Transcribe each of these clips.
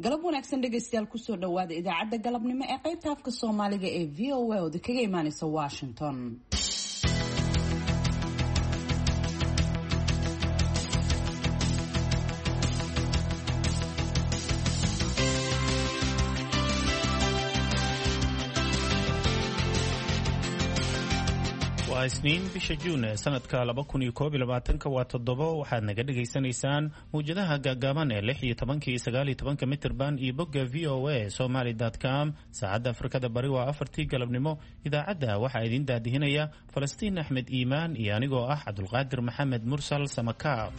galab wanaagsan dhegaystayaal kusoo dhawaada idaacadda galabnimo ee qaybta afka Soomaaliga ee VOA oo kaga imaanaysa Washington. waa isniin bisha Juun sanadka 2021 waa 7 waxaad naga dhageysanaysaan muujadaha gaagaaban ee 16 iyo 19 mitir band iyo bogga voasomali.com saacadda Afrikada Bari waa 4 galabnimo idaacadda waxaa idin daadihinaya Falastiin Axmed Iimaan iyo anigoo ah Cabdulqaadir Maxamed Mursal Samakaab.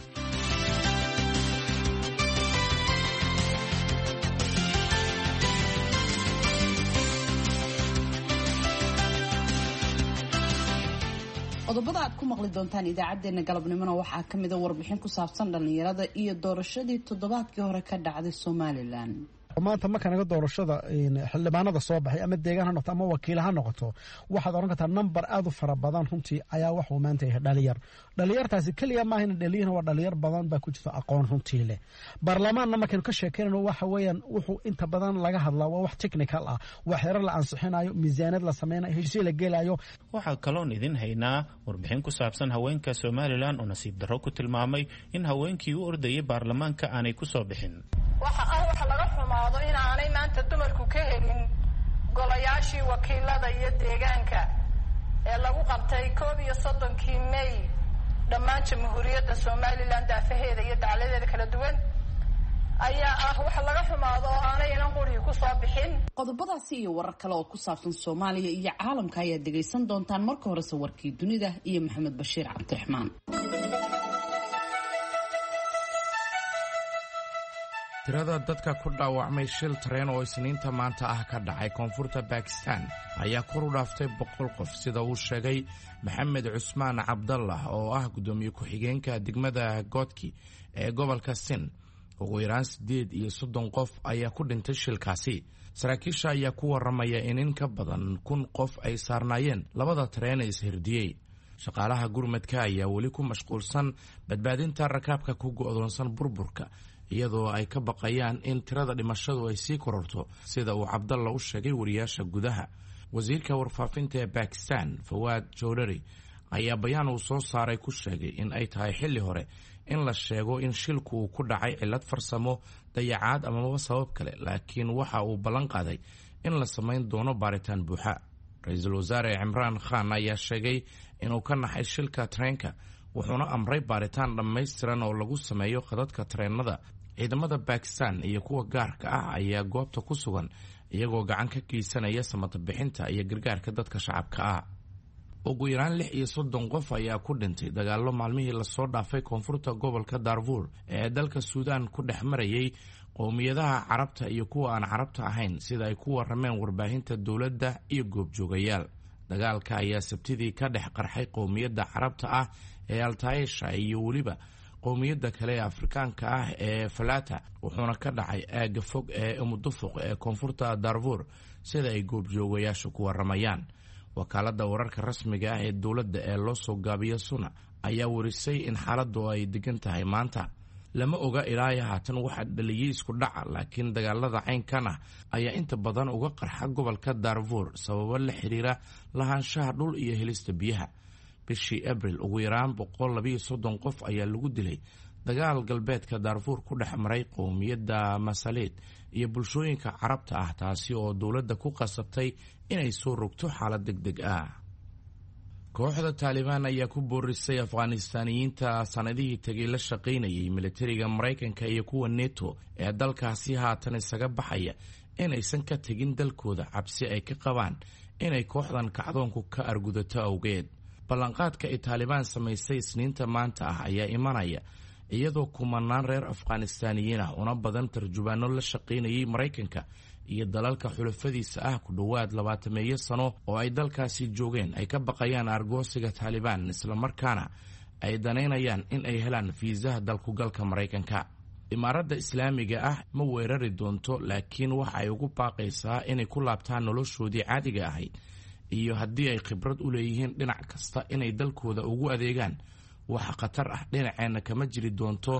qodobada aad ku maqli doontaan idaacadeena galabnimona waxaa ka mid ah warbixin ku saabsan dhalinyarada iyo doorashadii toddobaadkii hore ka dhacday Somaliland. maanta marka naga doorashada xildhibaanada soo baxay ama deegaan ha noqoto ama wakiil ha noqoto waxaad oran kartaa number aad u fara badan runtii ayaa wax uu maanta yahay dhalinyartaasi kaliya ma ahayna dhalinyar waa dhalinyar badan baa ku jirta aqoon runtii leh baarlamaanna markaynu ka sheekeynayno waxa weeyaan wuxuu inta badan laga hadlaa waa wax technical ah wax xeerar la ansixinayo miisaaniyad la sameynayo heshiis la gelayo. waxaa kaloon idin haynaa warbixin ku saabsan haweenka Somaliland oo nasiib darro ku tilmaamay in haweenkii u ordayay baarlamaanka aanay ku soo bixin. waxa laga xumaado in aanay maanta dumarku ka helin golayaashii wakiilada iyo deegaanka ee lagu qabtay 31 May dhammaan jamhuuriyadda Somaliland daafaheeda iyo dacaladeeda kala duwan ayaa waxa laga xumaado oo aanay inan qori ku soo bixin. qodobadaasi iyo warar kale oo ku saabsan Soomaaliya iyo caalamka ayaa dhageysan doontaan marka hore warkii dunida iyo Maxamed Bashiir Cabdiraxmaan. tirada dadka ku dhaawacmay shil tareen oo isniinta maanta ah ka dhacay koonfurta Pakistan ayaa kor u dhaaftay 100 qof sida uu sheegay Maxamed Cusmaan Cabdallah oo ah gudoomiye ku-xigeenka degmada Godki ee gobolka Sindh. ugu yaraan 38 qof ayaa ku dhintay shilkaasi. saraakiisha ayaa ku waramaya in ka badan 1,000 qof ay saarnaayeen labada tareen ee ishirdiyay. shaqaalaha gurmadka ayaa weli ku mashquulsan badbaadinta rakaabka ku go'doonsan burburka iyadoo ay ka baqayaan in tirada dhimashadu ay sii kororto sida uu Cabdalla u sheegay wariyaasha gudaha. wasiirka warfaafinta ee Pakistan Fawad Chowdhury ayaa bayaan uu soo saaray ku sheegay in ay tahay xilli hore in la sheego in shilku uu ku dhacay cilad farsamo, dayacaad ama sabab kale, laakiin waxa uu ballan qaaday in la samayn doono baaritaan buuxa. Ra'iisul Wasaare Imran Khan ayaa sheegay inuu ka naxay shilka tareenka wuxuuna amray baaritaan dhammaystiran oo lagu sameeyo khadadka tareenada. ciidamada Pakistan iyo kuwa gaarka ah ayaa goobta ku sugan iyagoo gacan ka geysanaya samata bixinta iyo gargaarka dadka shacabka ah. ugu yaraan 36 qof ayaa ku dhintay dagaallo maalmihii la soo dhaafay koonfurta gobolka Darfur ee dalka Suudaan ku dhex marayay qowmiyadaha Carabta iyo kuwa aan Carabta ahayn sida ay ku warameen warbaahinta dowladda iyo goobjoogayaal. dagaalka ayaa sabtidii ka dhex qarxay qowmiyadda Carabta ah ee Al-Taayisha iyo waliba qowmiyadda kale ee Afrikaanka ah ee Falata wuxuuna ka dhacay aaga fog ee Umudufuq ee koonfurta Darfur sida ay goobjoogayaashu ku waramayaan. wakaaladda wararka rasmiga ah ee dowladda ee loo soo gaabiyo Suna ayaa warisay in xaaladdu ay degan tahay maanta. lama oga ilaa haatan waxa dhaliyay isku dhaca, laakiin dagaalada caynkan ah ayaa inta badan uga qarxa gobolka Darfur sababo la xiriira lahaanshaha dhul iyo helista biyaha. bishii Abriil ugu yaraan 132 qof ayaa lagu dilay dagaal galbeedka Darfur ku dhex maray qowmiyadda Masalid iyo bulshooyinka Carabta ah, taasi oo dowladda ku qasabtay inay soo rogto xaalad degdeg ah. kooxda Taliban ayaa ku boorisay Afghaanistaaniyiinta sanadihii tagay la shaqaynayay militariga Mareykanka iyo kuwa NATO ee dalkaasi haatan isaga baxaya inaysan ka tegin dalkooda cabsi ay ka qabaan inay kooxdan kacdoonku ka argudato awgeed. ballanqaadka ay Taliban samaysay isniinta maanta ah ayaa imanaya iyadoo kumanaan reer Afghaanistaaniyiin ah una badan tarjubaano la shaqaynayay Mareykanka iyo dalalka xulafadiisa ah ku dhawaad 20 sano oo ay dalkaasi joogeen ay ka baqayaan argoosiga Taliban isla markaana ay daneynayaan in ay helaan fiisaha dalku galka Mareykanka. imaaradda Islaamiga ah ma weerari doonto, laakiin waxa ay ugu baaqaysaa inay ku laabtaan noloshoodii caadiga ahayd iyo haddii ay khibrad u leeyihiin dhinac kasta inay dalkooda ugu adeegaan. waxa khatar ah dhinaceena kama jiri doonto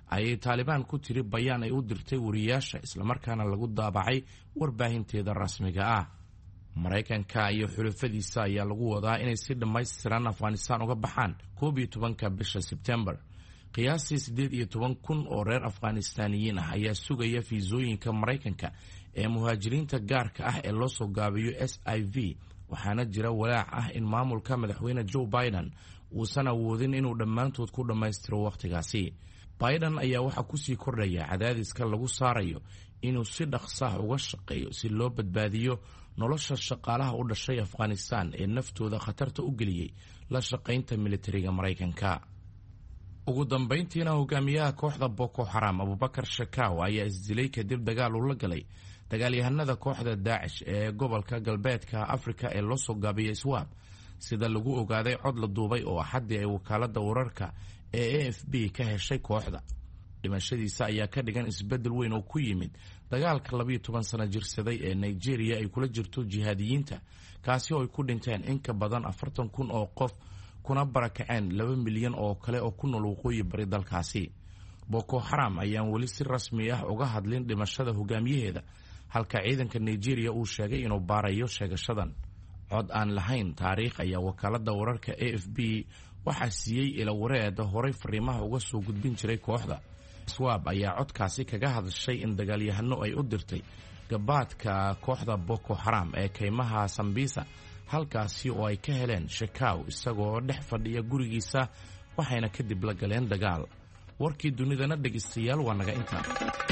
ayay taalibaan ku tiri bayaan ay u dirtay wariyaasha islamarkaana lagu daabacay warbaahinteeda rasmiga ah. Maraykanka iyo xulafadiisa ayaa lagu wadaa inay si dhammaystiran Afghanistan uga baxaan 11 bisha Sebtembar. qiyaastii 18,000 oo reer Afghaanistaaniyiin ah ayaa sugaya fiisooyinka Maraykanka ee muhaajiriinta gaarka ah ee loo soo gaabiyo SIV, waxaana jira walaac ah in maamulka madaxweyne Joe Biden uusan awoodin inuu dhammaantood ku dhammaystiro wakhtigaasi. Biden ayaa waxaa kusii kordhaya cadaadiska lagu saarayo inuu si dhaqso ah uga shaqeeyo si loo badbaadiyo nolosha shaqaalaha u dhashay Afghanistan ee naftooda khatarta u geliyey la shaqaynta militariga Maraykanka. ugu dambayntiina hogaamiyaha kooxda Boko Haram Abubakar Shekau ayaa isdilay kadib dagaal uu la galay dagaalyahanada kooxda Daesh ee gobolka galbeedka Afrika ee loo soo gaabiyay Iswaab, sida lagu ogaaday cod la duubay oo axadii ay wakaalada wararka ee AFP ka heshay kooxda. dhimashadiisa ayaa ka dhigan isbedel weyn oo ku yimid dagaalka 12 sano jirsaday ee Nigeria ay kula jirto jihaadiyiinta, kaasi oo ay ku dhinteen in ka badan 40,000 oo qof kuna barakaceen 2 milyan oo kale oo ku nool waqooyi bari dalkaasi. Boko Haram ayaan weli si rasmi ah uga hadlin dhimashada hogaamiyaheeda, halka ciidanka Nigeria uu sheegay inuu baarayo sheegashadan. cod aan lahayn taariikh ayaa wakaalada wararka AFP waxaa siiyey ila wareeda horay fariimaha uga soo gudbin jiray kooxda. Iswaab ayaa codkaasi kaga hadashay in dagaalyahano ay u dirtay gabaadka kooxda Boko Haram ee kaymaha Sambisa, halkaasi oo ay ka heleen Shekau isagoo dhex fadhiya gurigiisa, waxayna kadib la galeen dagaal. warkii dunidana dhegeystayaal waa naga intaa.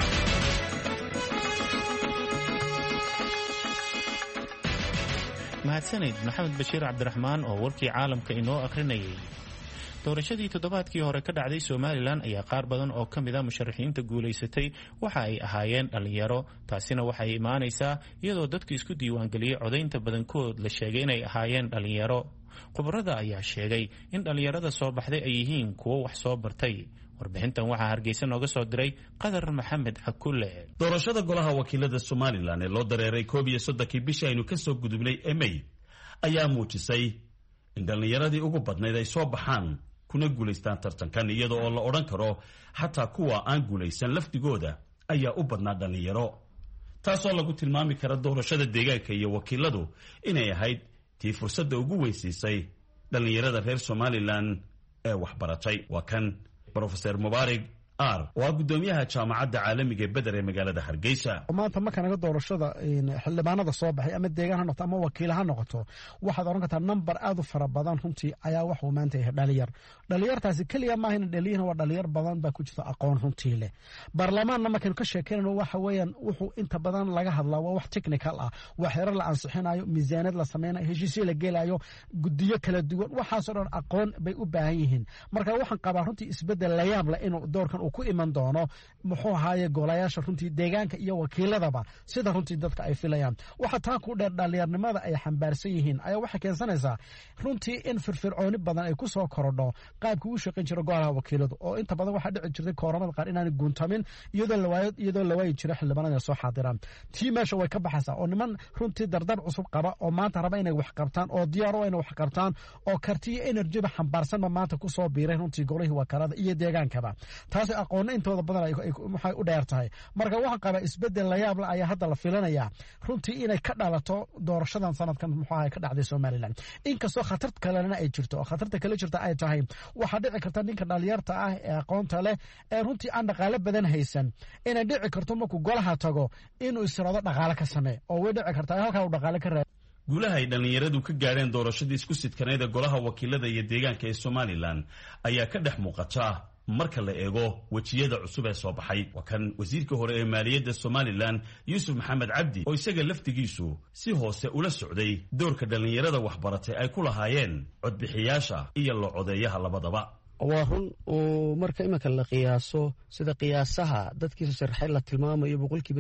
mahadsanid maxamed bashiir cabdiraxmaan oo warkii caalamka inoo akhrinayay. doorashadii toddobaadkii hore ka dhacday Somaliland ayaa qaar badan oo ka mid ah musharaxiinta guulaysatay waxa ay ahaayeen dhalinyaro. taasina waxay imaanaysaa iyadoo dadku isku diiwaangeliyey codaynta badankood la sheegay inay ahaayeen dhalinyaro. khubarada ayaa sheegay in dhalinyarada soo baxday ay yihiin kuwo wax soo bartay. warbixintan waxaa Hargeysa nooga soo diray Qadar Maxamed Xakulle. doorashada golaha wakiilada Somaliland ee loo dareeray 31 bishii aynu ka soo gudubnay May ayaa muujisay in dhalinyaradii ugu badnayd ay soo baxaan kuna guulaystaan tartankan, iyadoo oo la odhan karo xataa kuwa aan guulaysan laftigooda ayaa u badnaa dhalinyaro, taasoo lagu tilmaami kara doorashada deegaanka iyo wakiiladu inay ahayd tii fursadda ugu weynsiisay dhalinyarada reer Somaliland ee waxbaratay. waa kan Professor Mubarak oo ah gudoomiyaha jaamacadda caalamiga ee Badar ee magaalada Hargeysa. maanta marka naga doorashada xildhibaanada soo baxay ama deegaan ha noqoto ama wakiil ha noqoto, waxaad oran kartaa number aad u fara badan runtii ayaa wax uu maanta yahay dhalinyartaasi kaliya ma ahayn dhalinyarna waa dhalinyar badan baa ku jirta aqoon runtii leh. baarlamaanna markaynu ka sheekeynayno waxa weeyaan wuxuu inta badan laga hadlaa waa wax technical ah, waa xeerar la ansixinayo, miisaaniyad la sameynayo, heshiisyo la gelayo, gudiyo kala duwan, waxaasoo dhan aqoon bay u baahan yihiin. marka waxaan qabaa runtii isbedel la yaab leh inuu doorkan ku iman doono muxuu ahaaye golayaasha runtii deegaanka iyo wakiiladaba sida runtii dadka ay filayaan. waxa taa ku dheer dhalinyarnimada ay xambaarsan yihiin ayaa waxay keensanaysaa runtii in firfircooni badan ay ku soo korodho qaabka uu shaqayn jiro golaha wakiiladu, oo inta badan waxaa dhici jirtay kooramada qaar inaan guuntamin iyadoo la waayi jira xildhibaanada soo xaadiraan. tii meesha way ka baxaysaa oo niman runtii dardar cusub qaba oo maanta raba inay wax qabtaan oo diyaar u inay wax qabtaan oo karti iyo enerjiba xambaarsanba maanta ku soo biiray runtii golihii wakaalada iyo deegaankaba. taasi aqoonna intooda badan waxay u dheer tahay. marka waxaan qabaa isbedel la yaab leh ayaa hadda la filanayaa runtii inay ka dhalato doorashadan sanadkan muxuu ahay ka dhacday Somaliland. inkastoo khatar kalena ay jirto oo khatarta kale jirta ay tahay waxaa dhici karta ninka dhalinyarta ah ee aqoonta leh ee runtii aan dhaqaale badan haysan inay dhici karto markuu golaha tago inuu israado dhaqaale ka sameeyo, oo way dhici kartaa halkaa uu dhaqaale ka raadiyo. guulaha ay dhalinyaradu ka gaareen doorashadii isku sidkaneed ee golaha wakiilada iyo deegaanka ee Somaliland ayaa ka dhex muuqata marka la eego wajiyada cusub ee soo baxay. waa kan wasiirka hore ee maaliyadda Somaliland Yuusuf Maxamed Cabdi oo isaga laftigiisu si hoose ula socday doorka dhalinyarada waxbaratay ay ku lahaayeen codbixiyaasha iyo la codeeyaha labadaba. waa run oo marka iminka la qiyaaso sida qiyaasaha dadkii sharaxay la tilmaamayo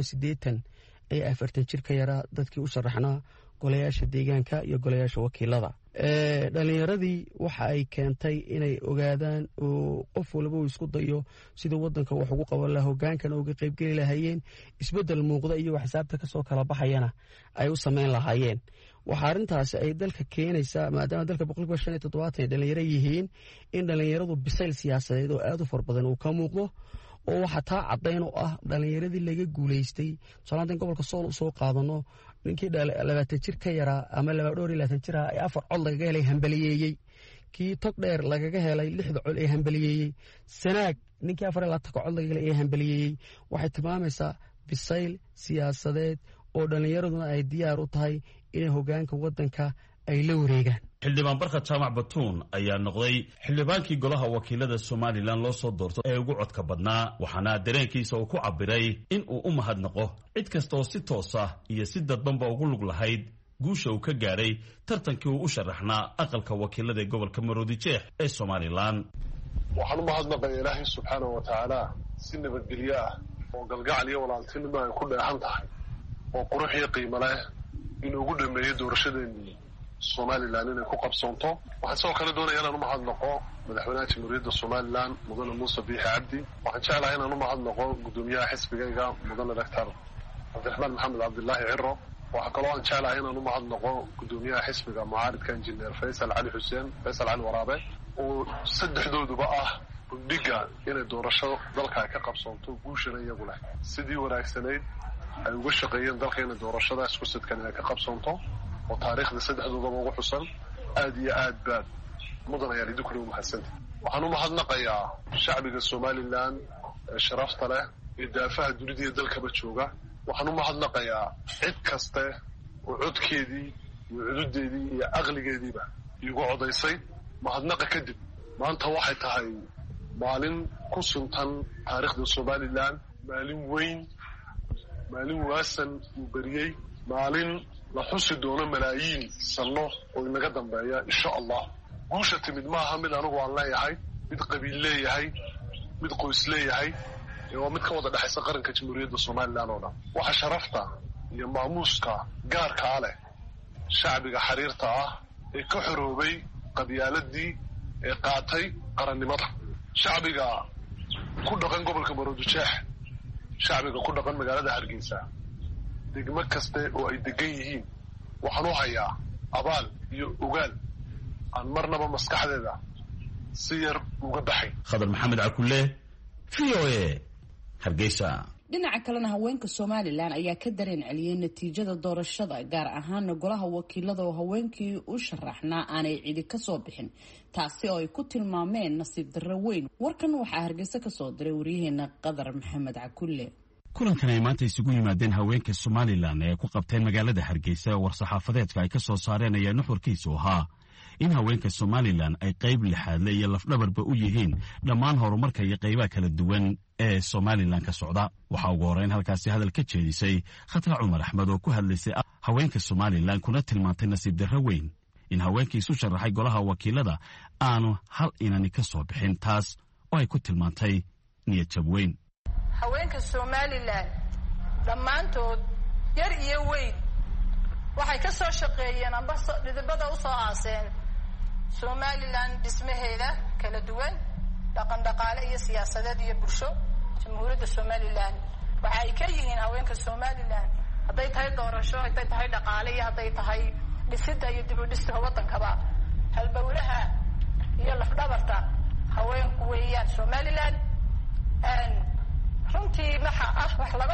80% ee 40 jir ka yara dadkii u sharaxnaa golayaasha deegaanka iyo golayaasha wakiilada. dhalinyaradii waxa ay keentay inay ogaadaan oo qof walba uu isku dayo sida wadanka wax ugu qaban lahaa, hogaankana uga qaybgeli lahaayeen, isbedel muuqda iyo xisaabta kasoo kala baxayana ay u sameyn lahaayeen. waxa arintaasi ay dalka keenaysaa maadaama dalka 570 dhalinyaro yihiin in dhalinyaradu bisayl siyaasadeed oo aad u far badan uu ka muuqdo oo waxaa taa caddayn oo ah dhallinyaradii laga guulaystay tusaalaantan gobolka sool u soo qaadano ninkii 20 jir ka yaraa ama 22 jir ah ee 4 cod lagaga helay hambaliyeeyey kii tog dheer lagaga helay 6 cod ee hambaliyeeyey sanaag ninkii 4 cod lagaga helay ee hambaliyeeyey waxay tilmaamaysaa bisayl siyaasadeed oo dhallinyaraduna ay diyaar u tahay inay hoggaanka waddanka ay la wareegaan. xildhibaan barkad jaamac batuun ayaa noqday xildhibaankii golaha wakiilada somalilan loo soo doorto ee ugu codka badnaa waxaana dareenkiisa uu ku cabiray in uu u mahadnaqo cid kasta oo si toosa iyo si dadbanba ugu lug lahayd guusha uu ka gaadhay tartankii uu u sharaxnaa aqalka wakiilada ee gobolka maroodijeex ee somalilan. waxaan u mahadnaqaya ilaahay subxaanahu wa tacaala si nabadgelyo ah oo galgacal iyo walaaltinimo ay ku dheexan tahay oo qurux iyo qiimo leh inuu ugu dhameeyey doorashadeennii somalilan inay ku qabsoonto. waxaan sidoo kale doonaya inaan u mahadnaqo madaxweynaha jamhuuriyadda somalilan mudane muuse biixi cabdi. waxaan jeclahay inaan u mahadnaqo guddoomiyaha xisbigayga mudane doctor cabdiraxmaan maxamed cabdilaahi ciro. waxaa kaloo aan jeclahay inaan u mahadnaqo guddoomiyaha xisbiga mucaaridka injineer faysal cali xuseen faysal cali waraabe oo saddexdooduba ah guddiga inay doorasho dalka ay ka qabsoonto guushana iyagu leh sidii wanaagsanayd ay uga shaqeeyeen dalka inay doorashadaas ku sidkan inay ka qabsoonto oo taariikhda saddexdoodaba ugu xusan aad iyo aad baad mudan ayaa idinkuna u mahadsanta. waxaan u mahadnaqayaa shacbiga somalilan ee sharafta leh ee daafaha dunida iyo dalkaba jooga. waxaan u mahadnaqayaa cid kaste oo codkeedii iyo cududeedii iyo aqligeediiba iigu codaysay. mahadnaqa kadib maanta waxay tahay maalin ku suntan taariikhda somalilan, maalin weyn, maalin waasan uu beriyey, maalin la xusi doono malaayiin sanno oo inaga dambeeya insha allah. guusha timid maaha mid anigu aan leeyahay, mid qabiil leeyahay, mid qoys leeyahay, waa mid ka wada dhexaysa qaranka jamhuuriyadda somalilan oo dhan. waxa sharafta iyo maamuuska gaarkaa leh shacbiga xariirta ah ee ka xoroobay qabyaaladii ee qaatay qarannimada. shacbiga ku dhaqan gobolka maroodijeex, shacbiga ku dhaqan magaalada hargeysa, degmo kaste oo ay degan yihiin waxaan u hayaa abaal iyo ogaal aan marnaba maskaxdeeda si yar uga baxay. khadar maxamed cakulle, VOA, hargeysa. dhinaca kalena haweenka somalilan ayaa ka dareen celiyey natiijada doorashada gaar ahaana golaha wakiilada oo haweenkii u sharaxnaa aanay cidi ka soo bixin, taasi oo ay ku tilmaameen nasiib darro weyn. warkan waxaa hargeysa ka soo diray waryaheena qadar maxamed cakulle. kulankan ay maanta isugu yimaadeen haweenka somalilan ee ku qabteen magaalada hargeysa war-saxaafadeedka ay ka soo saareen ayaa nuxurkiisu ahaa in haweenka somalilan ay qayb lixaadle iyo lafdhabarba u yihiin dhammaan horumarka iyo qaybaha kala duwan ee somalilan ka socda. waxaa ugu horreyn halkaasi hadal ka jeedisay khatra cumar axmed oo ku hadlaysay haweenka somalilan kuna tilmaantay nasiib darro weyn in haweenkii isu sharaxay golaha wakiilada aanu hal inani ka soo bixin, taas oo ay ku tilmaantay niyad jab weyn. haweenka somalilan dhammaantood yar iyo weyn waxay ka soo shaqeeyeen amba dhidibada u soo aaseen somalilan dhismaheeda kala duwan, dhaqan dhaqaale iyo siyaasadeed iyo bulsho. jamhuuriyadda somalilan waxa ay ka yihiin haweenka somalilan, hadday tahay doorasho, hadday tahay dhaqaale iyo hadday tahay dhisida iyo dib u dhiska waddankaba, halbowlaha iyo lafdhabarta haweenku weeyaan somalilan. runtii waxa ah wax laga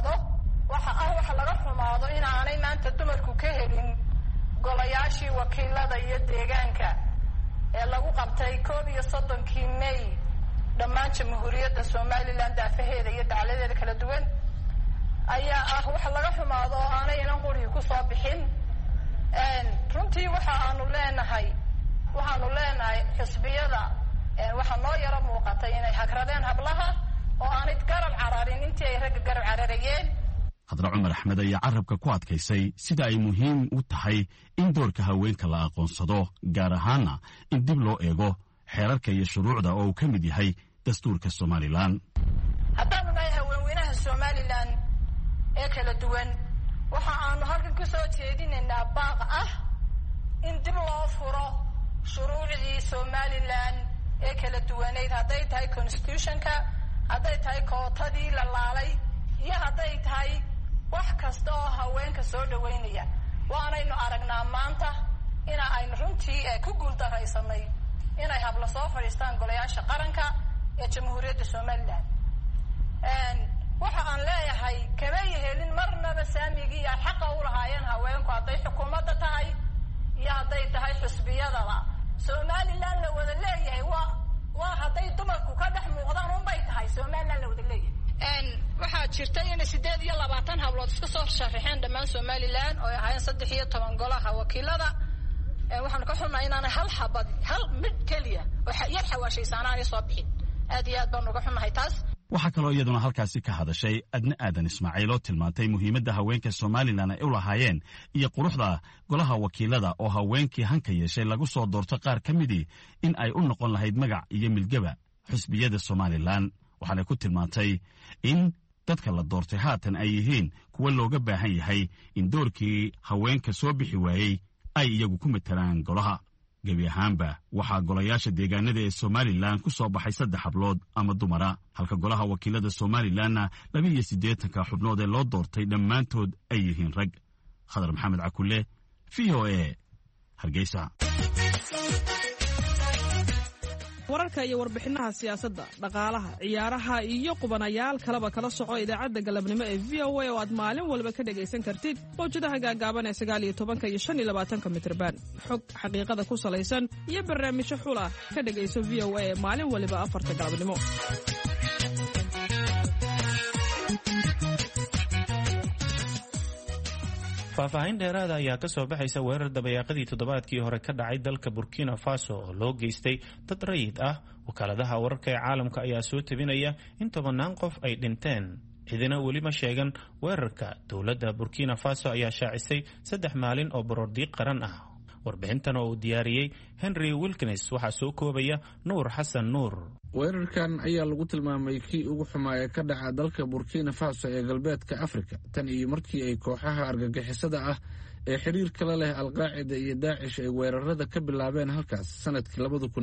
xumaado inaanay maanta dumarku ka helin golayaashii wakiilada iyo deegaanka ee lagu qabtay 31 May dhammaan jamhuuriyadda somalilan daafaheeda iyo dacladeeda kala duwan ayaa ah wax laga xumaado oo aanay inan qurigi ku soo bixin. runtii waxaanu leenahay xisbiyada waxaa noo yaro muuqatay inay hagradeen hablaha oo aanay garab cararin intii ay ragga garab cararayeen. khadra cumar axmed ayaa carabka ku adkaysay sida ay muhiim u tahay in doorka haweenka la aqoonsado, gaar ahaana in dib loo eego xeerarka iyo shuruucda oo uu ka mid yahay dastuurka somalilan. haddaanu nahay haweenweynaha somalilan ee kala duwan waxa aanu halkan ku soo jeedinaynaa baaq ah in dib loo furo shuruucdii somalilan ee kala duwaneyd, hadday tahay constitutionka, hadday tahay kootadii la laalay, iyo hadday tahay wax kasta oo haweenka soo dhaweynaya. waanaynu aragnaa maanta ina aynu runtii ku guuldaraysanay inay habla soo fadhiistaan golayaasha qaranka ee jamhuuriyadda somalilan. waxa aan leeyahay kama yeelin marnaba saamigii ay xaqa u lahaayeen haweenku hadday xukuumadda tahay iyo hadday tahay xusbiyadaba. Somaliland la wada leeyahay waa hadday dumarku ka dhex muuqdaan unbay tahay Somaliland la wada leeyahay. waxaa jirta in 28 hablood iska soo sharaxeen dhammaan Somaliland oo ay ahaayeen 13 golaha wakiilada. waxaan ka xumaa inaan hal mid kaliya oo yar xawaashaysaana ay soo bixin. aad iyo aad baan uga xumahay taas. waxaa kaloo iyaduna halkaasi ka hadashay Adna Aadan Ismaaciil oo tilmaantay muhiimadda haweenka Somaliland ay u lahaayeen iyo quruxda golaha wakiilada oo haweenkii hanka yeeshay lagu soo doorto qaar ka midii in ay u noqon lahayd magac iyo milgaba xusbiyada Somaliland. waxaana ku tilmaantay in dadka la doortay haatan ay yihiin kuwa looga baahan yahay in doorkii haweenka soo bixi waayey ay iyagu ku matalaan golaha. gebi ahaanba waxaa golayaasha deegaanada ee Somaliland ku soo baxay 3 hablood ama dumara, halka golaha wakiilada Somalilandna 82 xubnood ee loo doortay dhammaantood ay yihiin rag. Khadar Maxamed Cakulle, VOA, Hargeysa. wararka iyo warbixinaha siyaasadda, dhaqaalaha, ciyaaraha iyo qubanayaal kaleba kala soco idaacadda galabnimo ee VOA oo aad maalin walba ka dhagaysan kartid mawjadaha gaagaaban ee 19 iyo 25 mitirban. xog xaqiiqada ku salaysan iyo barnaamijyo xula ka dhagayso VOA maalin waliba 4 galabnimo. faahfaahin dheeraada ayaa ka soo baxaysa weerar dabayaaqadii toddobaadkii hore ka dhacay dalka Burkina Faso oo loo geystay dad rayid ah. wakaaladaha wararka ee caalamka ayaa soo tabinaya in 10 qof ay dhinteen. cidina weli ma sheegan weerarka. dowladda Burkina Faso ayaa shaacisay 3 maalin oo baroordiiq qaran ah. warbixintan oo uu diyaariyey Henry Wilkins waxaa soo koobaya Nuur Xasan Nuur. weerarkan ayaa lagu tilmaamay kii ugu xumaa ee ka dhaca dalka Burkina Faso ee galbeedka Afrika tan iyo markii ay kooxaha argagixisada ah ee xiriirka la leh Al-Qaacida iyo Daacish ay weerarada ka bilaabeen halkaas sanadkii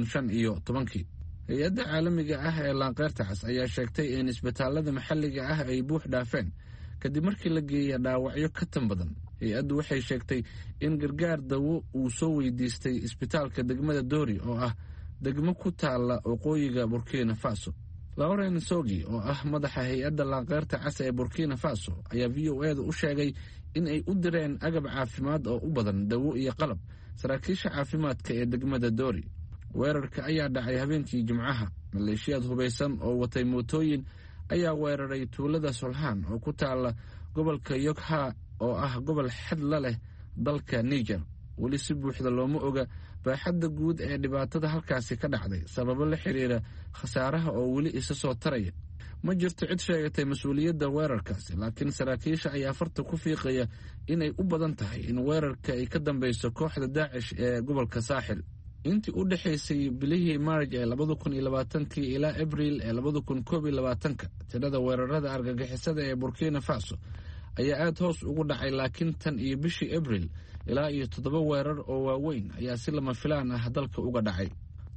2015. hay-adda caalamiga ah ee Laanqeyrta Cas ayaa sheegtay in isbitaalada maxalliga ah ay buux dhaafeen kadib markii la geeyay dhaawacyo ka tan badan. hay-addu waxay sheegtay in gargaar dawo uu soo weydiistay isbitaalka degmada Dori oo ah degmo ku taala waqooyiga Burkina Faso. Lauren Sogi oo ah madaxa hay-adda Laanqeyrta Cas ee Burkina Faso ayaa VOA-da u sheegay in ay u direen agab caafimaad oo u badan dawo iyo qalab saraakiisha caafimaadka ee degmada Dori. weerarka ayaa dhacay habeenkii Jimcaha. maleeshiyad hubeysan oo watay mootooyin ayaa weeraray tuulada Solhan oo ku taala gobolka Yokha oo ah gobol xad la leh dalka Niger. weli si buuxda looma oga baaxadda guud ee dhibaatada halkaasi ka dhacday sababo la xiriira khasaaraha oo weli isa soo taraya. ma jirto cid sheegatay mas-uuliyadda weerarkaasi, laakiin saraakiisha ayaa farta ku fiiqaya inay u badan tahay in weerarka ay ka dambeyso kooxda Daacish ee gobolka Saaxil. intii u dhaxaysay bilihii Maarj ee 2020 ilaa Abriil ee 2021 tirada weerarada argagixisada ee Burkina Faso ayaa aad hoos ugu dhacay, laakiin tan iyo bishii Abriil ilaa iyo 7 weerar oo waaweyn ayaa si lama filaan ah dalka uga dhacay.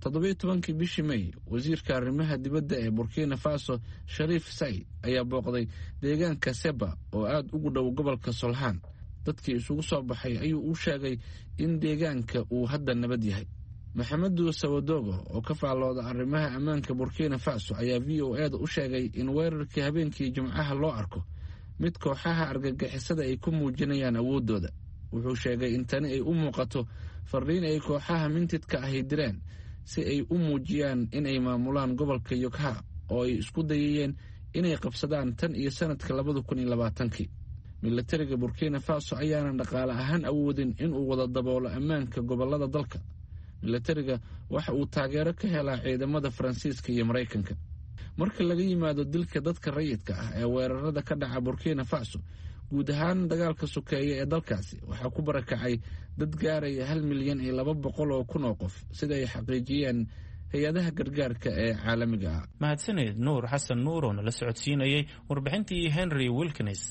17 bishii May, wasiirka arrimaha dibadda ee Burkina Faso Sharif Said ayaa booqday deegaanka Seba oo aad ugu dhow gobolka Solhan. dadkii isugu soo baxay ayuu u sheegay in deegaanka uu hadda nabad yahay. Maxamedu Sawadogo oo ka faallooda arrimaha ammaanka Burkina Faso ayaa VOA-da u sheegay in weerarkii habeenkii Jimcaha loo arko mid kooxaha argagixisada ay ku muujinayaan awoodooda. wuxuu sheegay in tani ay u muuqato fariin ay kooxaha mintidka ahi direen si ay u muujiyaan in ay maamulaan gobolka Yokha oo ay isku dayayeen inay qabsadaan tan iyo sanadka 2020. militariga Burkina Faso ayaana dhaqaale ahaan awoodin in uu wada daboolo ammaanka gobolada dalka. militariga waxa uu taageero ka helaa ciidamada Faransiiska iyo Mareykanka. marka laga yimaado dilka dadka rayidka ah ee weerarada ka dhaca Burkina Faso, guud ahaan dagaalka sokeeye ee dalkaasi waxaa ku barakacay dad gaaraya 1,200,000 oo qof sida ay xaqiijiyeen hay-adaha gargaarka ee caalamiga ah. mahadsanid Nuur Xasan Nuur oo la socodsiinayay warbixintii Henry Wilkins.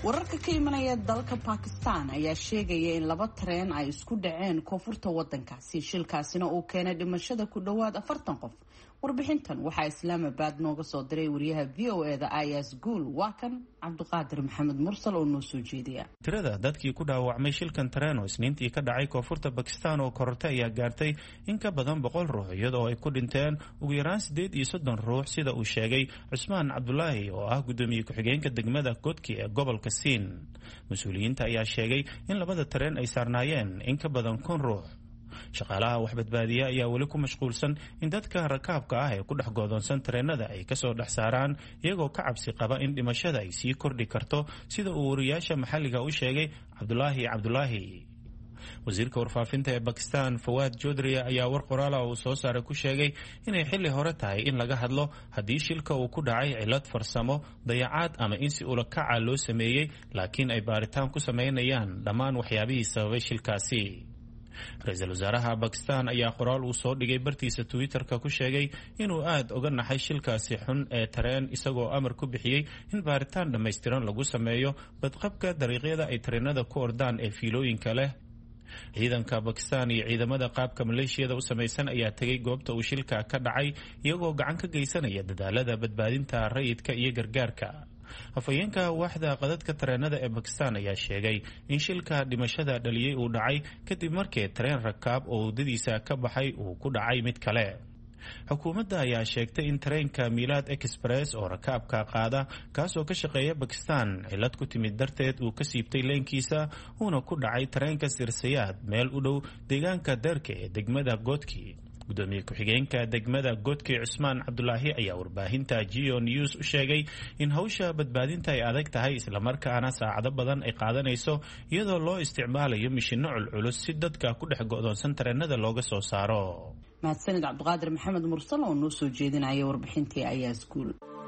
wararka ka imanaya dalka Pakistan ayaa sheegaya in 2 tareen ay isku dhaceen koonfurta wadankaasi shilkaasina uu keenay dhimashada ku dhawaad 40 qof. warbixintan waxaa Islamabad nooga soo diray wariyaha VOA-da Ayas Gul Wakan Cabduqaadir Maxamed Mursal oo noo soo jeediya. tirada dadkii ku dhaawacmay shilkan tareen oo isniintii ka dhacay koonfurta Pakistan oo korortay ayaa gaartay in ka badan 100 ruux iyadoo ay ku dhinteen ugu yaraan 38 ruux sida uu sheegay Cusmaan Cabdulaahi oo ah gudoomiye ku-xigeenka degmada Godki ee gobolka Siin. Mas'uuliyiinta ayaa sheegay in labada tareen ay saarnaayeen in ka badan 1,000 ruux. shaqaalaha wax badbaadiya ayaa weli ku mashquulsan in dadka rakaabka ah ee ku dhex goodoonsan tareenada ay kasoo dhex saaraan iyagoo ka cabsi qaba in dhimashada ay sii kordhi karto sida uu wariyaasha maxalliga u sheegay Cabdulaahi. wasiirka warfaafinta ee Pakistan Fawad Chaudhry ayaa war qoraal uu soo saaray ku sheegay inay xilli hore tahay in laga hadlo haddii shilka uu ku dhacay cilad farsamo, dayacaad ama in si ula kaca loo sameeyay, laakiin ay baaritaan ku sameynayaan dhammaan waxyaabihii sababay shilkaasi. ra-iisul wasaaraha Pakistan ayaa qoraal uu soo dhigay bartiisa Twitter-ka ku sheegay inuu aad uga naxay shilkaasi xun ee tareen isagoo amar ku bixiyay in baaritaan dhammaystiran lagu sameeyo badqabka dariiqyada ay tareenada ku ordaan ee fiilooyinka leh. ciidanka Pakistan iyo ciidamada qaabka Maleeshiyada u samaysan ayaa tagay goobta uu shilka ka dhacay iyagoo gacan ka geysanaya dadaalada badbaadinta rayidka iyo gargaarka. afhayeenka waaxda qadadka tareenada ee Pakistan ayaa sheegay in shilka dhimashada dhaliyay uu dhacay kadib markii tareen rakaab oo wadadiisa ka baxay uu ku dhacay mid kale. xukuumadda ayaa sheegtay in tareenka Milad Express oo rakaabka qaada kaasoo ka shaqeeya Pakistan cilad ku timid darteed uu ka siibtay leenkiisa uuna ku dhacay tareenka Sirsayaad meel u dhow deegaanka Derke ee degmada Godki. gudoomiye ku-xigeenka degmada Godki Cusmaan Cabdulaahi ayaa warbaahinta Geo News u sheegay in hawsha badbaadinta ay adag tahay isla markaana saacado badan ay qaadanayso iyadoo loo isticmaalayo mishiino culculus si dadka ku dhex go'doonsan tareenada looga soo saaro. mahadsanid Cabduqaadir Maxamed Mursal oo noo soo jeedinaya warbixintii Ayas Gul.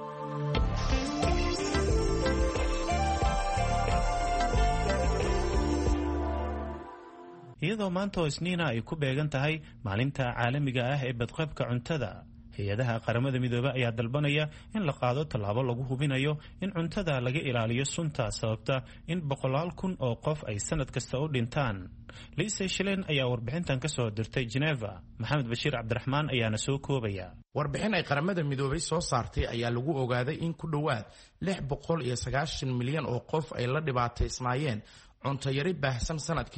iyadoo maanta oo isniina ay ku beegan tahay maalinta caalamiga ah ee badqabka cuntada, hay-adaha qaramada midoobay ayaa dalbanaya in la qaado tallaabo lagu hubinayo in cuntada laga ilaaliyo sunta sababta in 100,000 oo qof ay sanad kasta u dhintaan. Lisa Schlein ayaa warbixintan ka soo dirtay Geneva. Maxamed Bashiir Cabdiraxmaan ayaana soo koobaya. warbixin ay qaramada midoobay soo saartay ayaa lagu ogaaday in ku dhowaad 690 milyan oo qof ay la dhibaataysnaayeen cunto yari baahsan sanadkii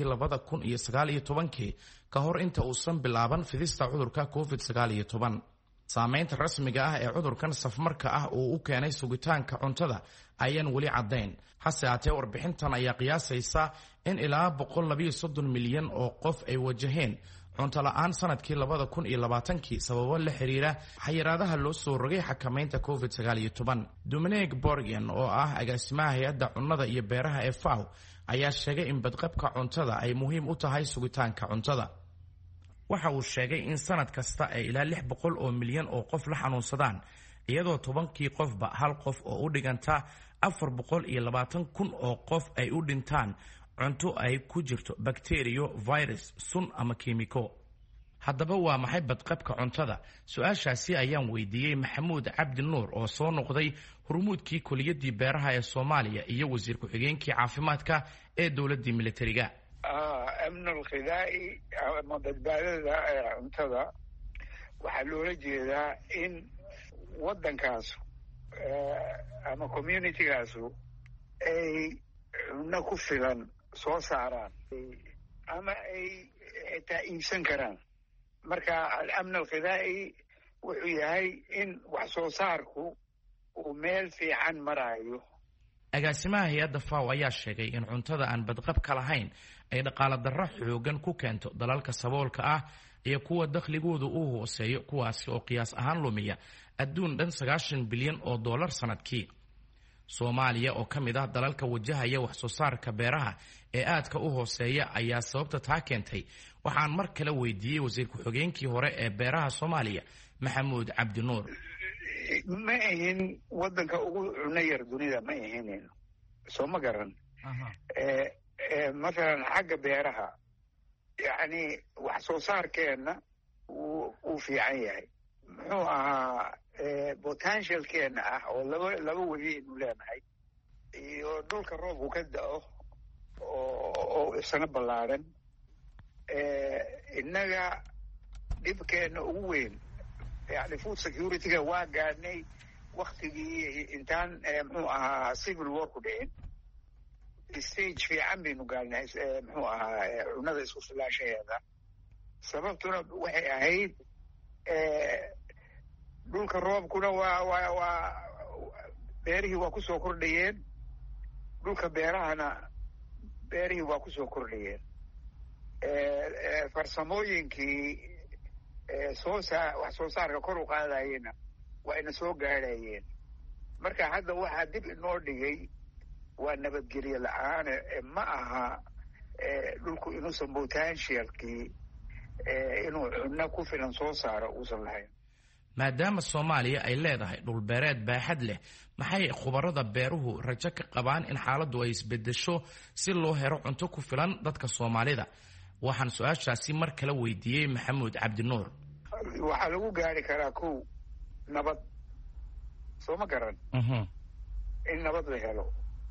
2019 ka hor inta uusan bilaaban fidista cudurka COVID-19. saameynta rasmiga ah ee cudurkan safmarka ah uu u keenay sugitaanka cuntada ayaan weli caddayn. hase haatee warbixintan ayaa qiyaasaysa in ilaa 132 milyan oo qof ay wajaheen cunto la'aan sanadkii 2020 sababo la xiriira xayiraadaha loo soo rogay xakamaynta COVID-19. Dominic Borgen oo ah agaasimaha hay-adda cunnada iyo beeraha ee FAO ayaa sheegay in badqabka cuntada ay muhiim u tahay sugitaanka cuntada. waxa uu sheegay in sanad kasta ay ilaa 600 oo milyan oo qof la xanuunsadaan, iyadoo 10kii qofba hal qof oo u dhiganta 420,000 oo qof ay u dhintaan cunto ay ku jirto bakteeriyo, virus, sun ama kiimiko. haddaba waa maxay badqabka cuntada? su-aashaasi ayaan weydiiyey Maxamuud Cabdi Nuur oo soo noqday hormuudkii kuliyadii beeraha ee Soomaaliya iyo wasiir ku-xigeenkii caafimaadka ee dowladii militariga. amnul ghidaa'i ama badbaadada cuntada waxaa loola jeedaa in waddankaas ama communitygaasu ay cunno ku filan soo saaraan ama ay xitaa iibsan karaan. marka al-amn al-ghidaa'i wuxuu yahay in wax soo saarku uu meel fiican marayo. agaasimaha hay-adda FAO ayaa sheegay in cuntada aan badqab ka lahayn ay dhaqaale darro xoogan ku keento dalalka saboolka ah iyo kuwa dakhligoodu uu hooseeyo, kuwaasi oo qiyaas ahaan lumiya adduun dhan 90 bilyan oo dollar sanadkii. Soomaaliya oo ka mid ah dalalka wajahaya wax soo saarka beeraha ee aadka u hooseeya ayaa sababta taa keentay. waxaan mar kale weydiiyey wasiir ku-xigeenkii hore ee beeraha Soomaaliya Maxamuud Cabdi Nuur. ma ahin waddanka ugu cunno yar dunida, ma ahinin soo ma garan. masalan xagga beeraha yani wax soo saarkeenna uu fiican yahay. muxuu ahaa potentialkeenna ah oo laba webi inu leenahay iyo dhulka roobku ka da'o oo isana ballaaran innaga dhibkeenna ugu weyn yani food security-ga waa gaadhnay waktigii intaan muxuu ahaa civil war ku dhicin stage fiican baynu gaadhnay muxuu ahaa cunada isku filaashaheeda sababtuna waxay ahayd dhulka roobkuna waa beerihii waa kusoo kordhayeen dhulka beerihii waa kusoo kordhayeen farsamooyinkii wax soo saarka kor u qaadayena waa ina soo gaadhayeen marka hadda waxaa dib inoo dhigay waa nabadgelyo la-aan ma aha dhulku inuusan potentialkii inuu cunno ku filan soo saaro uusan lahayn maadaama soomaaliya ay leedahay dhulbeereed baaxad leh maxay khubarada beeruhu rajo ka qabaan in xaaladdu ay isbedesho si loo helo cunto ku filan dadka soomaalida waxaan su-aashaasi mar kale weydiiyey maxamuud cabdinuur waxaa lagu gaari karaa kow nabad soo ma garan in nabad la helo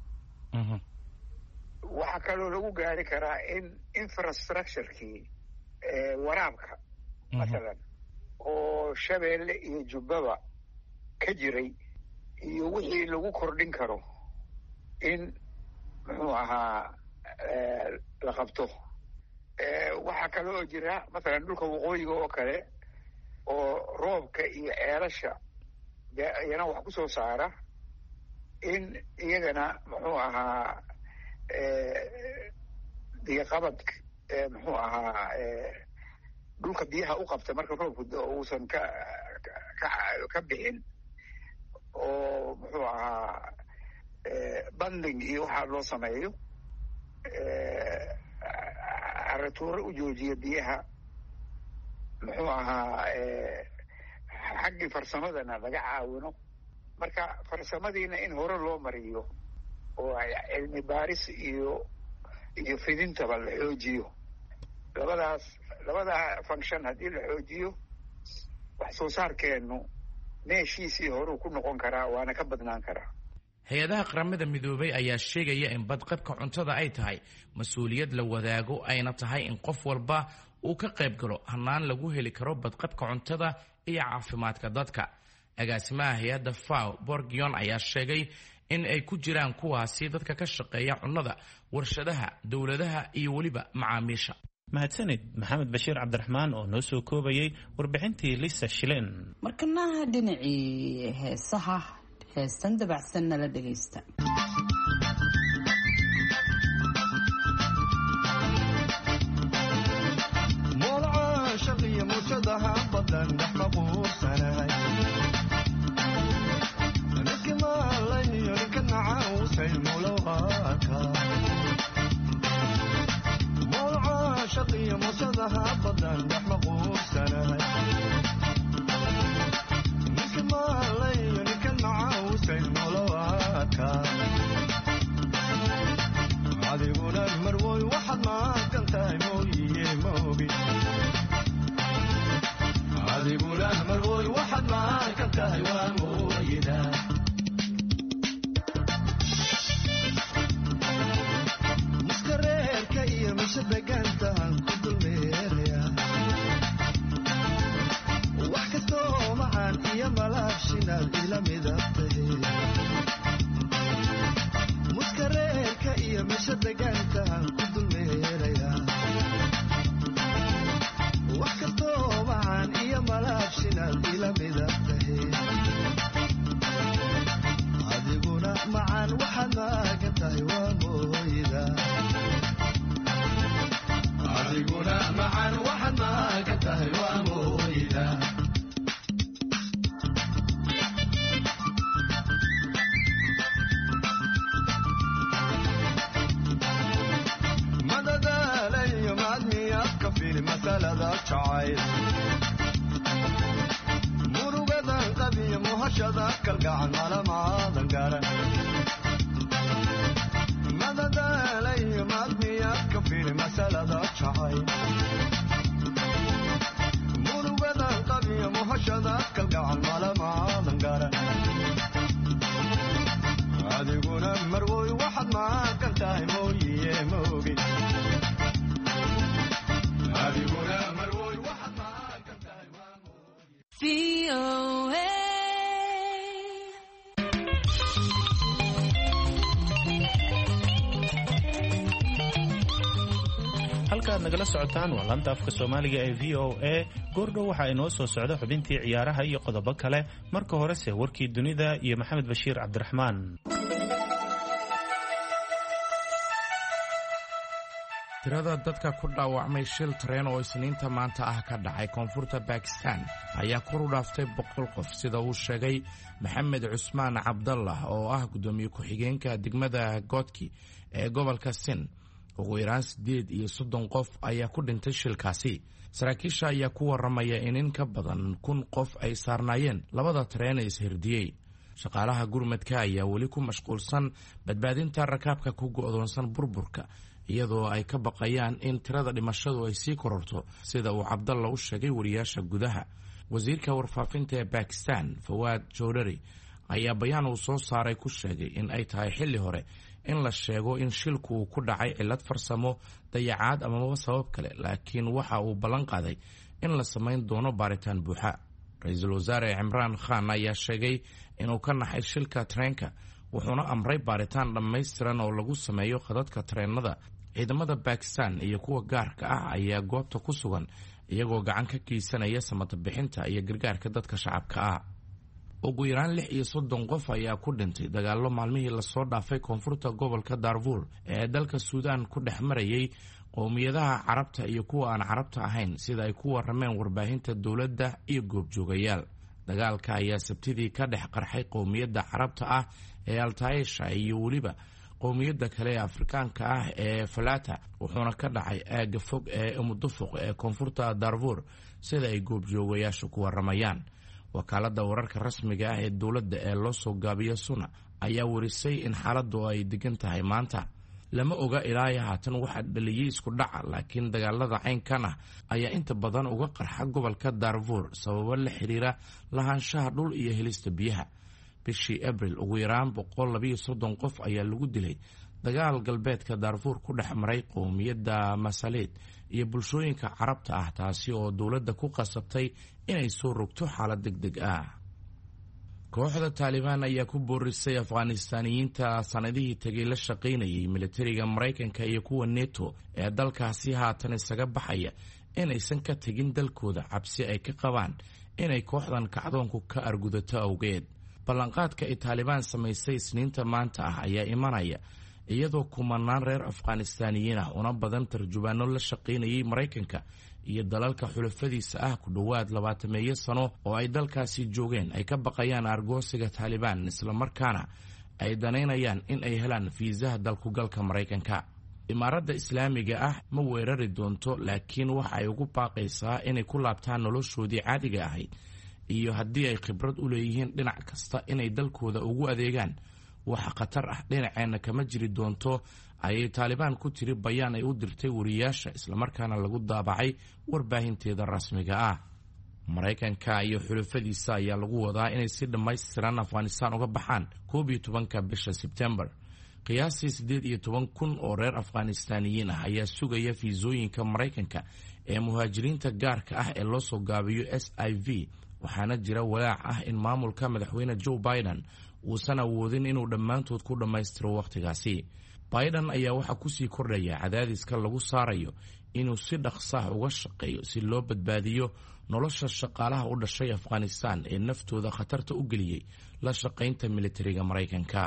waxaa kaloo lagu gaari karaa in infrastructurekii waraabka masalan oo shabeelle iyo jubbaba ka jiray iyo wixii lagu kordhin karo in muxuu ahaa la qabto waxaa kale oo jira masalan dhulka waqooyiga oo kale oo roobka iyo ceelasha iyana wax ku soo saara in iyagana muxuu ahaa biyoqabad muxuu ahaa dhulka biyaha u qabta marka roobku uusan ka bixin oo muxuu ahaa banding iyo waxaa loo sameeyo caratuure u joojiya biyaha muxuu ahaa xaggii farsamadana laga caawino marka farsamadiina in hore loo mariyo oo cilmi baaris iyo fidintaba la xoojiyo labada function haddii la xoojiyo wax soo saarkeennu meeshiisii horuu ku noqon karaa waana ka badnaan karaa hay-adaha qaramada midoobay ayaa sheegaya in badqabka cuntada ay tahay mas-uuliyad la wadaago ayna tahay in qof walba uu ka qayb galo hannaan lagu heli karo badqabka cuntada iyo caafimaadka dadka agaasimaha hay-adda faw borgion ayaa sheegay in ay ku jiraan kuwaasi dadka ka shaqeeya cunnada warshadaha dowladaha iyo weliba macaamiisha mahadsanid maxamed bashiir cabdiraxmaan oo noo soo koobayay warbixintii lisa shilen markanaha dhinacii heesaha heestan dabacsan nala dhegaysta adiguna marwoy waxaad halkaad nagala socotaan waa laanta afka soomaaliga ee v o a goordhow waxaa inoo soo socda xubintii ciyaaraha iyo qodobo kale marka horese warkii dunida iyo maxamed bashiir cabdiraxmaan. tirada dadka ku dhaawacmay shil tareen oo isniinta maanta ah ka dhacay koonfurta Bakistan ayaa kor u dhaaftay 100 qof sida uu sheegay Maxamed Cusmaan Cabdallah oo ah gudoomiye ku-xigeenka degmada Godki ee gobolka Sindh. ugu yaraan 38 qof ayaa ku dhintay shilkaasi. saraakiisha ayaa ku waramaya in ka badan 1,000 qof ay saarnaayeen labada tareen ee ishirdiyey. shaqaalaha gurmadka ayaa weli ku mashquulsan badbaadinta rakaabka ku go'doonsan burburka, iyadoo ay ka baqayaan in tirada dhimashadu ay sii kororto sida uu Cabdallah u sheegay wariyaasha gudaha. wasiirka warfaafinta ee Bakistan Fawad Chowdhury ayaa bayaan uu soo saaray ku sheegay in ay tahay xilli hore in la sheego in shilku uu ku dhacay cilad farsamo, dayacaad ama sabab kale, laakiin waxa uu ballan qaaday in la samayn doono baaritaan buuxa. Ra'iisul Wasaare Imran Khan ayaa sheegay inuu ka naxay shilka tareenka, wuxuuna amray baaritaan dhammaystiran oo lagu sameeyo khadadka tareenada. ciidamada Bakistan iyo kuwa gaarka ah ayaa goobta ku sugan, iyagoo gacan ka geysanaya samata bixinta iyo gargaarka dadka shacabka ah. ugu yaraan 36 qof ayaa ku dhintay dagaallo maalmihii la soo dhaafay koonfurta gobolka Darfur ee dalka Suudaan ku dhex marayay qowmiyadaha Carabta iyo kuwa aan Carabta ahayn, sida ay ku warameen warbaahinta dowladda iyo goobjoogayaal. dagaalka ayaa Sabtidii ka dhex qarxay qowmiyadda Carabta ah ee Al-Taisha iyo weliba qowmiyadda kale ee Afrikaanka ah ee Falata, wuxuuna ka dhacay aagga fog ee Umudufuq ee koonfurta Darfur sida ay goobjoogayaashu ku waramayaan. wakaaladda wararka rasmiga ah ee dowladda ee loo soo gaabiyo Suna ayaa warisay in xaaladdu ay degan tahay maanta. lama oga ilaa haatan waxa dhaliyay isku dhaca, laakiin dagaalada caynkan ah ayaa inta badan uga qarxa gobolka Darfur sababo la xiriira lahaanshaha dhul iyo helista biyaha. bishii Abriil ugu yaraan 132 qof ayaa lagu dilay dagaal galbeedka Darfur ku dhex maray qowmiyadda Masalid iyo bulshooyinka Carabta ah, taasi oo dowladda ku qasabtay inay soo rogto xaalad degdeg ah. kooxda Taliban ayaa ku boorisay Afghaanistaaniyiinta sanadihii tagay la shaqaynayay militariga Mareykanka iyo kuwa NATO ee dalkaasi haatan isaga baxaya inaysan ka tegin dalkooda cabsi ay ka qabaan inay kooxdan kacdoonku ka argudato awgeed. ballanqaadka ay Taliban samaysay isniinta maanta ah ayaa imanaya iyadoo kumanaan reer Afghaanistaaniyiin ah una badan tarjubaano la shaqaynayay Mareykanka iyo dalalka xulafadiisa ah ku dhowaad 20 sano oo ay dalkaasi joogeen ay ka baqayaan argoosiga Taliban, isla markaana ay danaynayaan in ay helaan fiisaha dalku galka Mareykanka. imaaradda Islaamiga ah ma weerari doonto, laakiin waxa ay ugu baaqaysaa inay ku laabtaan noloshoodii caadiga ahayd iyo haddii ay khibrad u leeyihiin dhinac kasta inay dalkooda ugu adeegaan. waxa khatar ah dhinaceena kama jiri doonto, ayay Taliban ku tiri bayaan ay u dirtay wariyaasha, islamarkaana lagu daabacay warbaahinteeda rasmiga ah. Mareykanka iyo xulafadiisa ayaa lagu wadaa inay si dhammaystiran Afghanistan uga baxaan 12 bisha Sebtembar. qiyaastii 18,000 oo reer Afghaanistaaniyiin ah ayaa sugaya fiisooyinka Mareykanka ee muhaajiriinta gaarka ah ee loo soo gaabiyo SIV, waxaana jira walaac ah in maamulka madaxweyne Joe Biden uusan awoodin inuu dhammaantood ku dhammaystiro wakhtigaasi. Biden ayaa waxa ku sii kordhaya cadaadiska lagu saarayo inuu si dhaqso ah uga shaqeeyo si loo badbaadiyo nolosha shaqaalaha u dhashay Afghanistan ee naftooda khatarta u geliyay la shaqaynta militariga Mareykanka.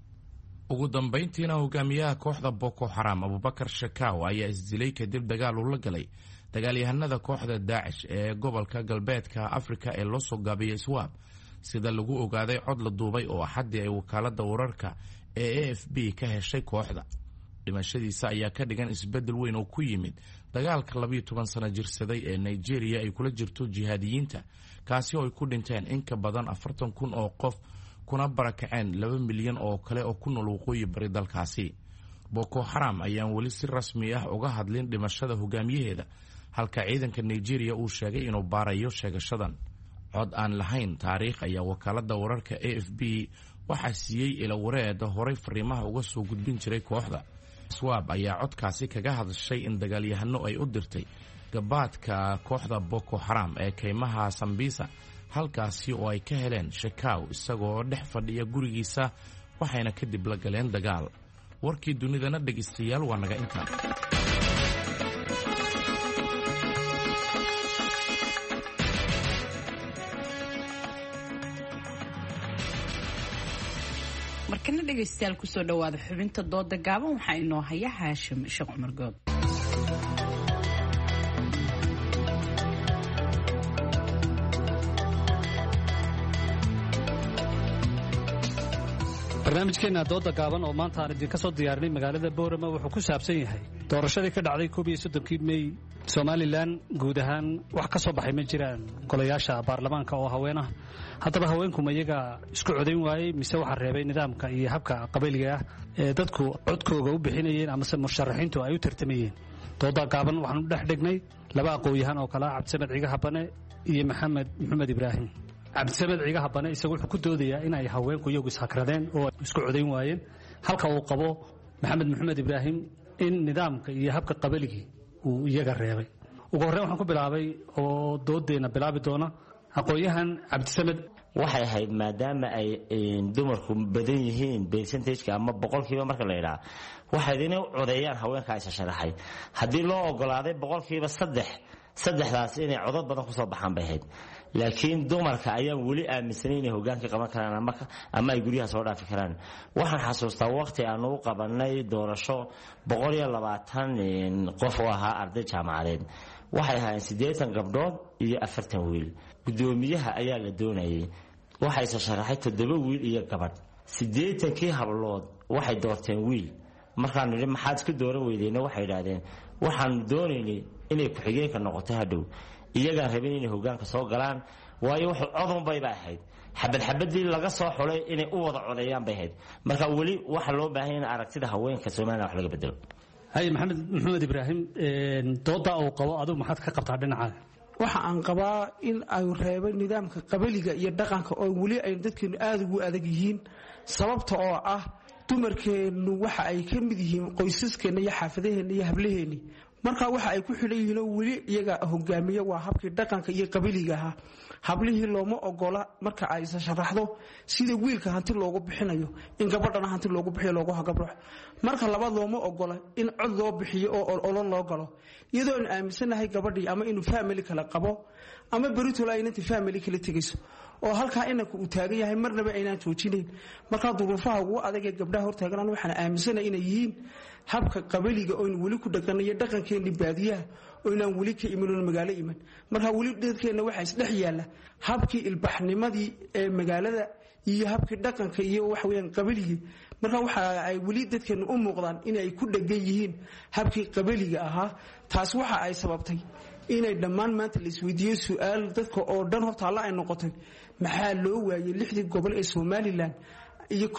ugu dambeyntiina hogaamiyaha kooxda Boko Haram Abubakar Shekau ayaa isdilay kadib dagaal uu la galay dagaalyahanada kooxda Daesh ee gobolka galbeedka Afrika ee loo soo gaabiyay Swab, sida lagu ogaaday cod la duubay oo axadii ay wakaaladda wararka ee AFP ka heshay kooxda. dhimashadiisa ayaa ka dhigan isbedel weyn oo ku yimid dagaalka 12 sano jirsaday ee Nigeria ay kula jirto jihaadiyiinta, kaasi oo ay ku dhinteen in ka badan 40,000 oo qof kuna barakaceen 2 milyan oo kale oo ku nool waqooyi bari dalkaasi. Boko Haram ayaan weli si rasmi ah uga hadlin dhimashada hogaamiyaheeda, halka ciidanka Nigeria uu sheegay inuu baarayo sheegashadan. cod aan lahayn taariikh ayaa wakaaladda wararka AFP waxaa siiyey ila wareeda horay fariimaha uga soo gudbin jiray kooxda. Swab ayaa codkaasi kaga hadashay in dagaalyahano ay u dirtay gabaadka kooxda Boko Haram ee kaymaha Sambisa, halkaasi oo ay ka heleen Shekau isagoo dhex fadhiya gurigiisa, waxayna kadib la galeen dagaal. warkii dunidana dhegeystayaal waa naga intaan. markana dhegaystayaal kusoo dhawaada xubinta dooda gaaban waxaa inoo haya Haashim Sheekh Cumar Good. barnaamijkeena dooda gaaban oo maanta aan idinka soo diyaarinay magaalada Boorama wuxuu ku saabsan yahay doorashadii ka dhacday 31 May Somaliland guud ahaan wax ka soo baxay ma jiraan golayaasha baarlamaanka oo haweenah haddaba haweenku ma iyaga isku codayn waayay mise waxa reebay nidaamka iyo habka qabayliga ah ee dadku codkooga u bixinayeen ama musharaxiintu ay u tartamayeen dooda gaaban waxaan u dhex dhignay laba aqoon-yahan oo kala Cabdisamed Ciga Habane iyo Maxamed Ibraahim Cabdisamed Ciga Habane isagu wuxuu ku doodayaa in ay haweenku iyagu isakradeen oo isku codayn waayeen halka uu qabo Maxamed Ibraahim in nidaamka iyo habka qabayliga uu iyaga reebay ugu horreyn waxaan ku bilaabay oo doodeena bilaabi doona aqoon-yahan Cabdisamed waxay ahayd maadaama ay dumarku badan yihiin percentage-ka ama boqolkiiba marka la yiraahdo waxay inay codeeyaan haweenka ay sharaxay haddii loo ogolaaday boqolkiiba 3 saddexdaas inay codad badan ku soo baxaan bay ahayd laakiin dumarka ayaan weli aaminsanay inay hoggaanka qaban karaan ama ay guryaha soo dhaafi karaan waxaan xasuustaa waqti aan u qabanay doorasho 120 qof oo ahaa arday jaamacadeed waxay ahaayeen 80 gabdhood iyo 40 wiil gudoomiyaha ayaa la doonayay waxay soo sharaxay 7 wiil iyo gabadh 80kii hablood waxay doorteen wiil markaan nidhi maxaad isku dooran weydeen waxay yiraahdeen waxaan doonaynay inay ku xigeenka noqoto hadhow iyaga rabeen inay hoggaanka soo galaan waayo wax codon bay ahayd xabadii laga soo xulay inay u wada codeeyaan bay ahayd marka wali waxa loo baahan yahay aragtida haweenka Soomaaliya wax laga bedelo hay Maxamed Ibraahim dooda oo qabo adigu maxaad ka qabtaa dhinaca waxa aan qabaa in ay reebay nidaamka qabayliga iyo dhaqanka oo wali ay dadkeenu aad ugu adag yihiin sababta oo ah dumarkeenu waxa ay ka mid yihiin qoysaskeena iyo xaafadaheena iyo hablaheena marka waxa ay ku xilayeen wali iyaga hogaamiye waa habkii dhaqanka iyo qabayliga ah hablihii looma ogola marka ay sharaxdo sida wiilka hanti loogu bixinayo in gabadhana hanti loogu bixiyo loogu hagabro marka labaad looma ogola in cod loo bixiyo oo loo galo iyadoo aan aaminsanahay gabadhii ama inuu family kala qabo ama beritola ay inta family kala tagayso oo halka inanku uu taagan yahay marnaba aynaan joojinayn marka duruufaha ugu adag ee gabdhaha hortaagan waxaan aaminsanahay inay yihiin habka qabayliga oo wali ku dhaqanayo dhaqankeena baadiyaha oo inaan wali ka iman magaalo iman marka wali dadkeena waxa isdhex yaala habkii ilbaxnimadii ee magaalada iyo habkii dhaqanka iyo wax weeyaan qabayliga marka waxa ay wali dadkeena u muuqdaan inay ku dhagan yihiin habkii qabayliga ahaa taas waxa ay sababtay inay dhammaan maanta la isweydiiyo su'aal dadka oo dhan horta alla ay noqotay maxaa loo waayay 6 gobol ee Somaliland iyo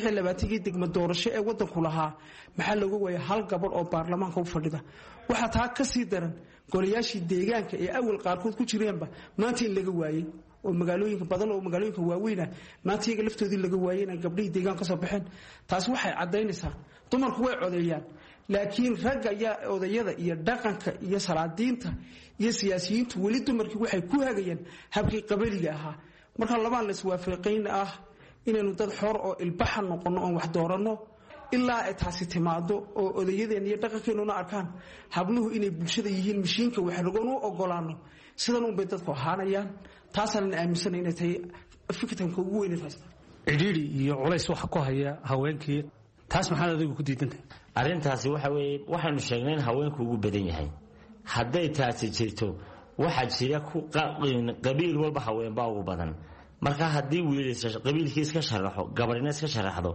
23 degmo doorasho ee wadanku lahaa maxaa looga waayay hal gabadh oo baarlamaanka u fadhida waxa taa ka sii daran golayaashii deegaanka ee awal qaarkood ku jireenba maanta in laga waayay oo magaalooyinka badan oo magaalooyinka waaweyn maanta iyaga laftoodii laga waayay in gabdhihii deegaanka soo baxeen taas waxay cadeynaysaa dumarku way codeeyaan laakiin ragga ayaa odayada iyo dhaqanka iyo salaadiinta iyo siyaasiyiintu wali dumarkii waxay ku hagayaan habkii qabayliga ahaa marka labaan la iswaafaqayn ah inaynu dad xor oo ilbaxa noqono oo wax doorano ilaa ay taasi timaado oo odayadeena iyo dhaqankeennuna arkaan habluhu inay bulshada yihiin mishiinka wax lagoon u ogolaano sidan un bay dadku ahaanayaan taasaan aaminsanay inay tahay fikirkanka ugu weyn taas cidhiidhi iyo culays waxa ku haya haweenkii taas maxaad adigu ku diidantahay arrintaasi waxa weeye waxaanu sheegnay in haweenku ugu badan yahay hadday taasi jirto waxa jira ku qabiil walba haween baa ugu badan marka haddii wiilasha qabiilkii iska sharaxo gabadhina iska sharaxdo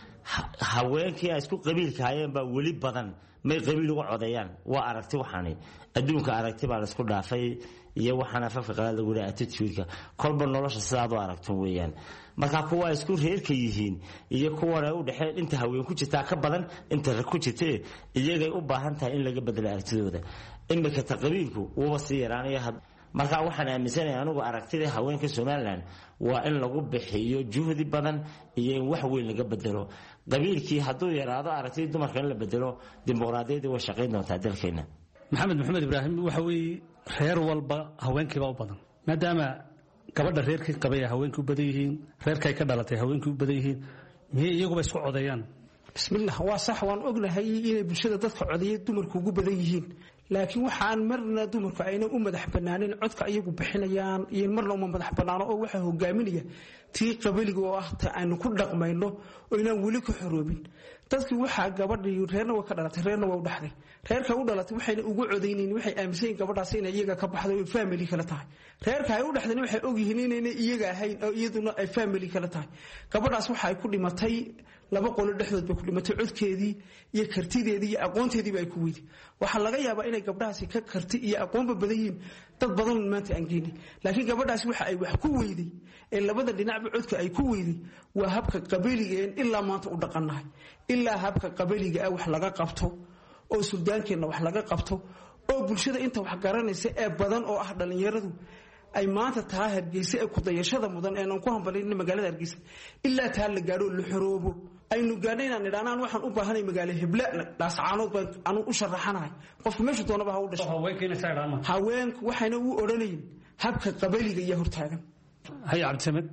haweenkii ay isku qabiilka hayeen baa weli badan may qabiil uga codeeyaan waa aragti waxaani adduunka aragti baa la isku dhaafay iyo waxaana afafka qalaad lagu leeyahay attitude-ka kolba nolosha sidaad u aragto weeyaan marka kuwa isku reerka yihiin iyo kuwa u dhaxay inta haween ku jirta ka badan inta rag ku jirta iyagay u baahan tahay in laga bedelo aragtidooda imika taqabiilku waba sii yaraanaya marka waxaan aaminsanahay anigu aragtida haweenka Soomaaliland waa in lagu bixiyo juhdi badan iyo in wax weyn laga bedelo qabiilkii hadduu yaraado aragtida dumarka in la bedelo dimuqraadiyadda way shaqayn doontaa dalkeena Maxamed Ibraahim waxa weey reer walba haweenkiiba u badan maadaama gabadha reerkii qabay haweenku badan yihiin reerkay ka dhalatay haweenku badan yihiin miyay iyagu isku codeeyaan bismillah waa sax waan ognahay inay bulshada dadka codeeyay dumarku ugu badan yihiin laakiin waxaan marna dumarku ayna u madax banaanin codka iyagu bixinayaan iyo marna uma madax banaano oo waxa hogaaminaya tii qabaliga oo ah ta aynu ku dhaqmayno oo inaan weli ku xoroobin dadkii waxaa gabadhii reerna way ka dhalatay reerna way u dhaxday reerka u dhalatay waxayna ugu codeynayeen waxay aaminsan yihiin gabadhaas inay iyaga ka baxdo oo family kala tahay reerka ay u dhaxdeen waxay og yihiin inay iyaga ahayn oo iyaduna ay family kala tahay gabadhaas waxa ay ku dhimatay laba qolo dhexdood bay ku dhimatay codkeedii iyo kartideedii iyo aqoonteedii ay ku weydi waxa laga yaabaa inay gabdhahaasi ka karti iyo aqoon badan yihiin dad badan maanta aan geeyay laakiin gabadhaasi waxa ay wax ku weyday ee labada dhinacba codka ay ku weyday waa habka qabaliga ilaa maanta u dhaqanahay ilaa habka qabaliga wax laga qabto oo suldaankeena wax laga qabto oo bulshada inta wax garanaysa ee badan oo ah dhalinyaradu ay maanta taa Hargeysa ee ku dayashada mudan ee aan ku hambalin magaalada Hargeysa ilaa taa la gaaro la xoroobo aynu gaadhayna nidhaanaan waxaan u baahanay magaalo Hiblaa dhaascaanood baan aanu u sharaxanahay qof meesha doonaba ha u dhasho haweenku waxayna u oranayeen habka qabaliga iyo hortaagan hay Cabdisamed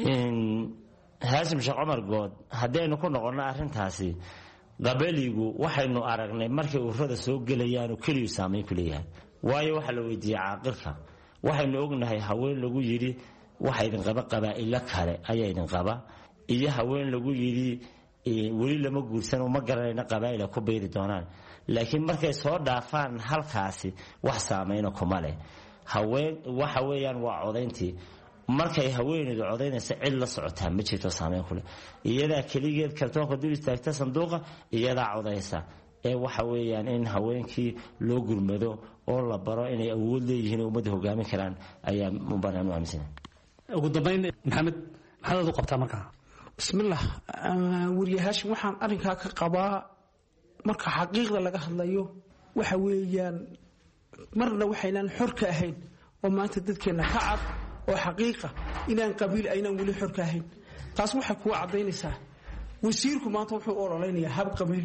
Haasim Sheekh Umar Good hadaynu ku noqono arintaasi qabaligu waxaynu aragnay markii ururada soo galayaan oo kaliya saameyn ku leeyahay waayo waxa la weydiiyay caaqilka waxaynu ognahay haween lagu yiri waxa idin qaba qabaa'il kale ayaa idin qaba iyo haween lagu yiri wali lama guursan uma garanayna qabaa'il ku beeri doonaan laakiin markay soo dhaafaan halkaasi wax saameyn kuma leh haween waxa weeyaan waa codayntii markay haweeneydu codaynaysa cid la socotaa ma jirto saameyn ku leh iyada kaligeed kartoonka dul istaagta sanduuqa iyada codaysa ee waxa weeyaan in haweenkii loo gurmado oo la baro inay awood leeyihiin ummadda hogaamin karaan ayaa u baahan u aaminsan ugu dambeyn maxamed maxaad u qabtaa markaa bismillah wariyahaashin waxaan arinkaa ka qabaa marka xaqiiqda laga hadlayo waxa weeyaan marna waxaynan xor ka ahayn oo maanta dadkeena ka cad oo xaqiiqa inaan qabiil aynan weli xor ka ahayn taas waxay kuwa cadaynaysaa wasiirku maanta wuxuu ololeynayaa hab qabiil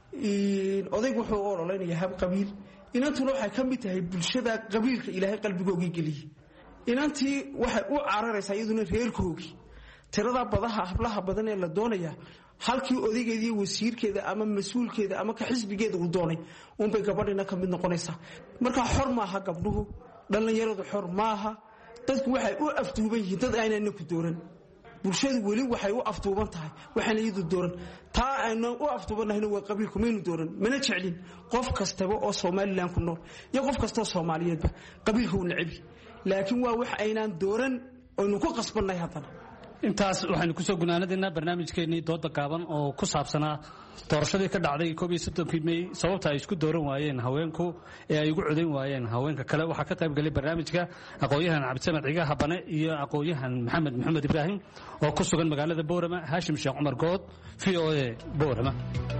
odaygu wuxuu ololeynayaa hab qabiil inantuna waxay ka mid tahay bulshada qabiilka ilaahay qalbigooga geliyay inantii waxay u cararaysaa iyaduna reerkoogii tirada badaha hablaha badan ee la doonaya halkii odaygeedii wasiirkeeda ama mas'uulkeeda ama ka xisbigeeda uu doonay bay gabadhina ka mid noqonaysaa marka xor maaha gabdhuhu dhalinyaradu xor maaha dadku waxay u afduuban yihiin dad aanan ku dooran bulshadu weli waxay u afduuban tahay waxaan iyadu dooran taa aynu u afduubanahay waa qabiilku meenu dooran mana jeclin qof kastaba oo Soomaaliland ku nool iyo qof kasta oo Soomaaliyeedba qabiilku uu nacibi laakiin waa wax aynaan dooran oo nu ku qasbanay hadana intaas waxaan ku soo gunaanadeenaa barnaamijkeennii dooda gaaban oo ku saabsanaa doorashadii ka dhacday 31 May sababta ay isku dooran waayeen haweenku ee ay ugu codeyn waayeen haweenka kale waxa ka qayb galay barnaamijka aqoonyahan Cabdisamed Ciga Habane iyo aqoonyahan Maxamed Ibrahim oo ku sugan magaalada Boorama Hashim Sheekh Umar Good VOA Boorama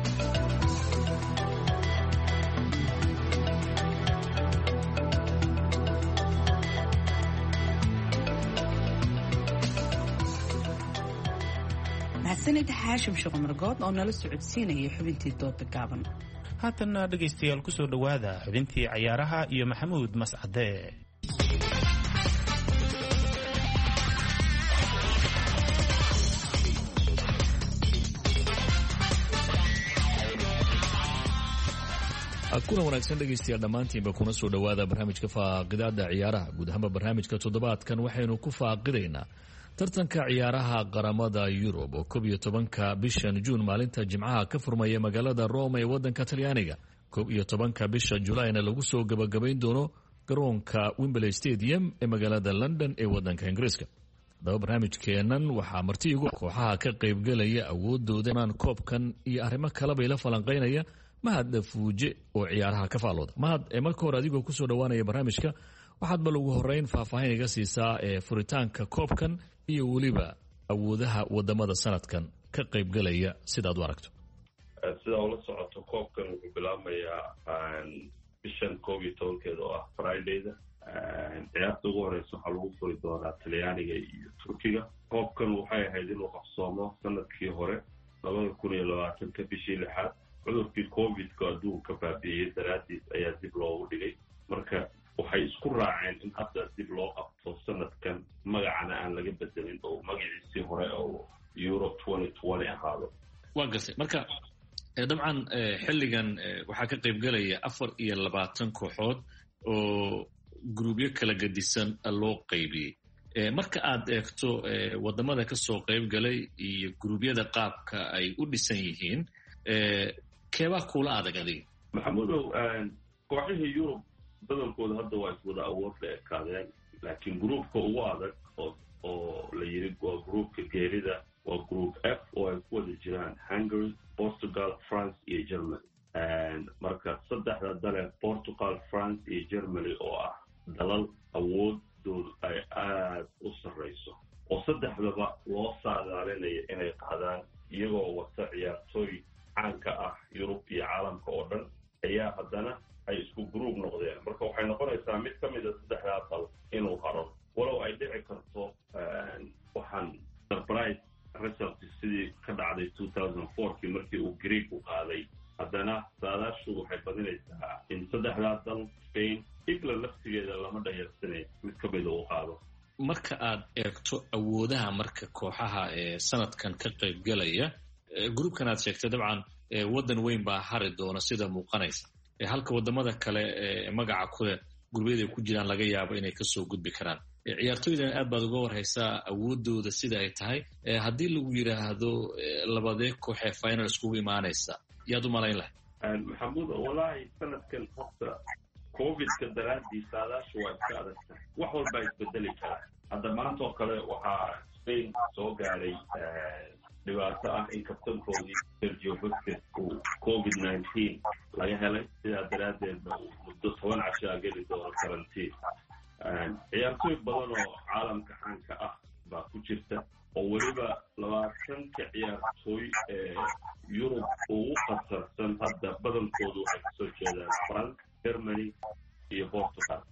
sanad Hashim Sheekh Umar Good oo nala socodsiinayay xubintii dooda gaaban haatana dhageystayaal ku soo dhawaada xubintii ciyaaraha iyo Maxamuud Mascade kuna wanaagsan dhegaystayaal dhammaantiinba kuna soo dhawaada barnaamijka faaqidaada ciyaaraha guud ahaanba barnaamijka toddobaadkan waxaynu ku faaqidaynaa tartanka ciyaaraha qaramada Yurub oo 11 bishan Juun maalinta Jimcaha ka furmaya magaalada Rome ee wadanka Talyaaniga 11 bisha Julayna lagu soo gabagabayn doono garoonka Wembley Stadium ee magaalada London ee wadanka Ingiriiska. barnaamijkeenan waxaa marti igu kooxaha ka qaybgalaya awoodooda inaan koobkan iyo arrimo kale bay la falanqeynaya Mahad Fuuje oo ciyaaraha ka faalooda. Mahad marka hore adigoo ku soo dhawaanaya barnaamijka waxaad bal ugu horeyn faahfaahin iga siisaa furitaanka koobkan iyo waliba awoodaha wadamada sanadkan ka qaybgalaya sidaad u aragto. sida ula socoto koobkan wuxuu bilaabmayaa bishan 11 oo ah Friday-da ciyaarta ugu horeysa waxaa lagu furi doonaa Talyaaniga iyo Turkiga. koobkan waxay ahayd inuu qabsoomo sanadkii hore 2020 bishii 6 cudurkii COVID-ka adduunka baabi'iyay daraadiis ayaa dib loogu dhigay marka waxay isku raaceen in hadda dib loo qabto sanadkan magacana aan laga bedelin oo magaciisii hore oo Euro 2020 ahaado. waa gasay marka dabcan xilligan waxaa ka qaybgelaya 24 kooxood oo gruubyo kala gedisan loo qaybiyey. Marka aad eegto wadamada ka soo qaybgalay iyo gruubyada qaabka ay u dhisan yihiin, keebaa kula adag adiga? maxamudow, kooxihii Yurub badankooda hadda waa iswada awood la ekaadeen, laakiin gruubka ugu adag oo la yiri waa gruubka geerida waa group F oo ay ku wada jiraan Hungary, Portugal, France iyo Germany. marka saddexda dale Portugal, France iyo Germany oo ah dalal awoodoodu ay aad u sarreyso oo saddexdaba loo saadaalinayo inay qaadaan iyagoo wata ciyaartooy caanka ah Yurub iyo caalamka oo dhan ayaa haddana ay isku group noqdeen. marka waxay noqonaysaa mid ka mid a saddexdaa dal inuu haro, walow ay dhici karto waxaan surprise result sidii ka dhacday 2004 markii uu Greek u qaaday. haddana saadaashu waxay badinaysaa in saddexdaa dal Spain England laftigeeda lama dhayarsanay mid ka mid uu qaado. marka aad eegto awoodaha marka kooxaha sanadkan ka qaybgalaya, gruubkan aad sheegtay dabcan wadan weyn baa hari doona sida muuqanaysa, halka wadamada kale magaca kule gurubyada ay ku jiraan laga yaabo inay kasoo gudbi karaan. ciyaartooydan aad baad uga warhaysaa awoodooda sida ay tahay. haddii lagu yiraahdo labadee koox ee final iskugu imaanaysa, yaad u malayn lahay? maxamuud, wallaahi sanadkan horta covid-ka daraadii saadaashu waa iska adagta, wax walba isbedeli karaa. hadda maanta oo kale waxaa Spain soo gaaray dhibaato ah in kabtankoodii Sergio Busquets uu covid-19 laga helay, sidaa daraaddeedna uu muddo 10 cashaa geli doono karantiin. ciyaartooy badan oo caalamka caanka ah baa ku jirta oo weliba 20 ciyaartooy Yurub ugu khatarsan hadda badankoodu waxay kasoo jeedaan France, Germany iyo Portugal.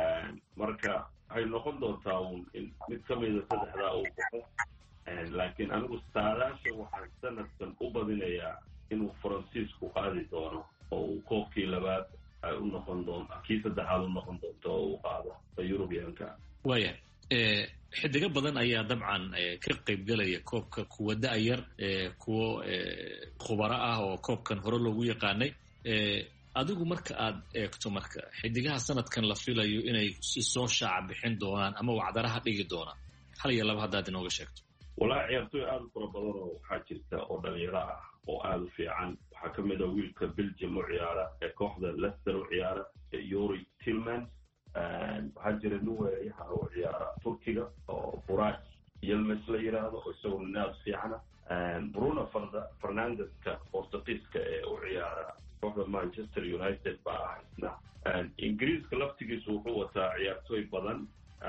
marka waxay noqon doontaa in mid ka mida saddexdaa uu baxo, laakiin anigu saadaasha waxaan sanadkan u badinayaa inuu Faransiisku qaadi doono oo uu koobkii labaad ay u noqon doonto, kii saddexaad u noqon doonto oo uu qaado Yurubiyaanka. waaya xidigo badan ayaa dabcan ka qaybgalaya koobka, kuwa da'yar, kuwo khubaro ah oo koobkan hore loogu yaqaanay. adigu marka aad eegto marka xidigaha sanadkan la filayo inay si soo shaaca bixin doonaan ama wacdaraha dhigi doonaan, hal iyo laba haddaad inooga sheegto. wallaahi ciyaartooy aad u fara badan oo waxaa jirta oo dhalinyaro ah oo aad u fiican. waxaa ka mid a wiilka Belgium u ciyaara ee kooxda Leicester u ciyaara Yuri Tillmans. waxaa jira nin weerayaha u ciyaara Turkiga oo Burak Yilmaz la yiraahdo oo isagoo naad fiicana. Bruno Fernandeska Portugiiska ee u ciyaara kooxda Manchester United baa ah isna. Ingiriiska laftigiisu wuxuu wataa ciyaartooy badan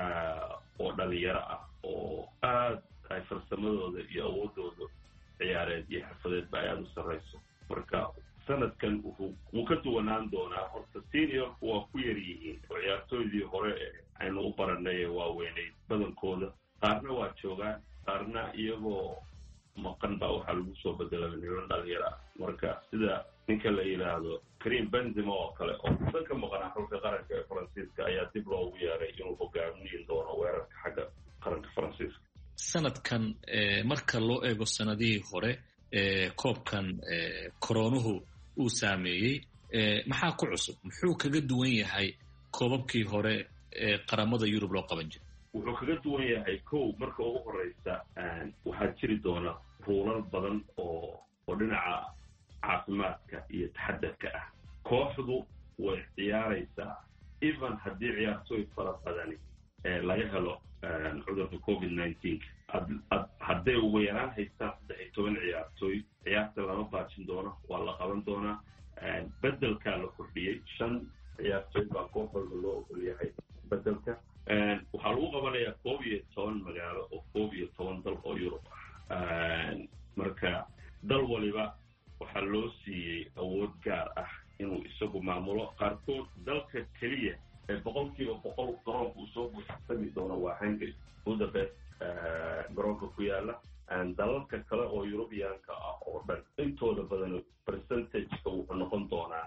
oo dhalinyaro ah oo aad ay farsamadooda iyo awoodooda ciyaareed iyo xirfadeed ba aad u sarreyso. marka sanadkan wuu ka duwanaan doonaa. horta seniorku waa ku yar yihiin oo ciyaartooydii hore aynu u baranay ee waaweyneyd badankooda, qaarna waa joogaan, qaarna iyagoo maqan baa waxaa lagu soo bedelay niman dhalinyaro ah. marka sida ninka la yidhaahdo Karim Benzema oo kale oo mudan ka maqanaa xulka qaranka ee Faransiiska ayaa dib loogu yeeray inuu hogaamin doono weerarka xagga qaranka Faransiiska. sanadkan marka loo eego sanadihii hore koobkan koronuhu uu saameeyey, maxaa ku cusub? muxuu kaga duwan yahay koobabkii hore ee qaramada Yurub loo qaban jiray? wuxuu kaga duwan yahay kow, marka ugu horeysa waxaa jiri doona ruulal badan oo dhinaca caafimaadka iyo taxadarka ah. kooxdu way ciyaaraysaa even haddii ciyaartooy fara badani laga helo cudurka covid-19. hadday ugu yaraan haystaan 13 ciyaartooy, ciyaarta lama baajin doono, waa la qaban doonaa. bedelkaa la kordhiyey 5 ciyaartooy baa koox walba loo ogol yahay bedelka. waxaa lagu qabanayaa 11 magaalo oo 11 dal oo Yurub ah. marka dal waliba waxaa loo siiyey awood gaar ah inuu isagu maamulo. qaarkood dalka keliya ee 100% garoonka uu soo buuxsami doono waa Hungary, Budapest garoonka ku yaala. dalalka kale oo Yurubiyaanka ah oo dhan intooda badan percentage-ka wuxuu noqon doonaa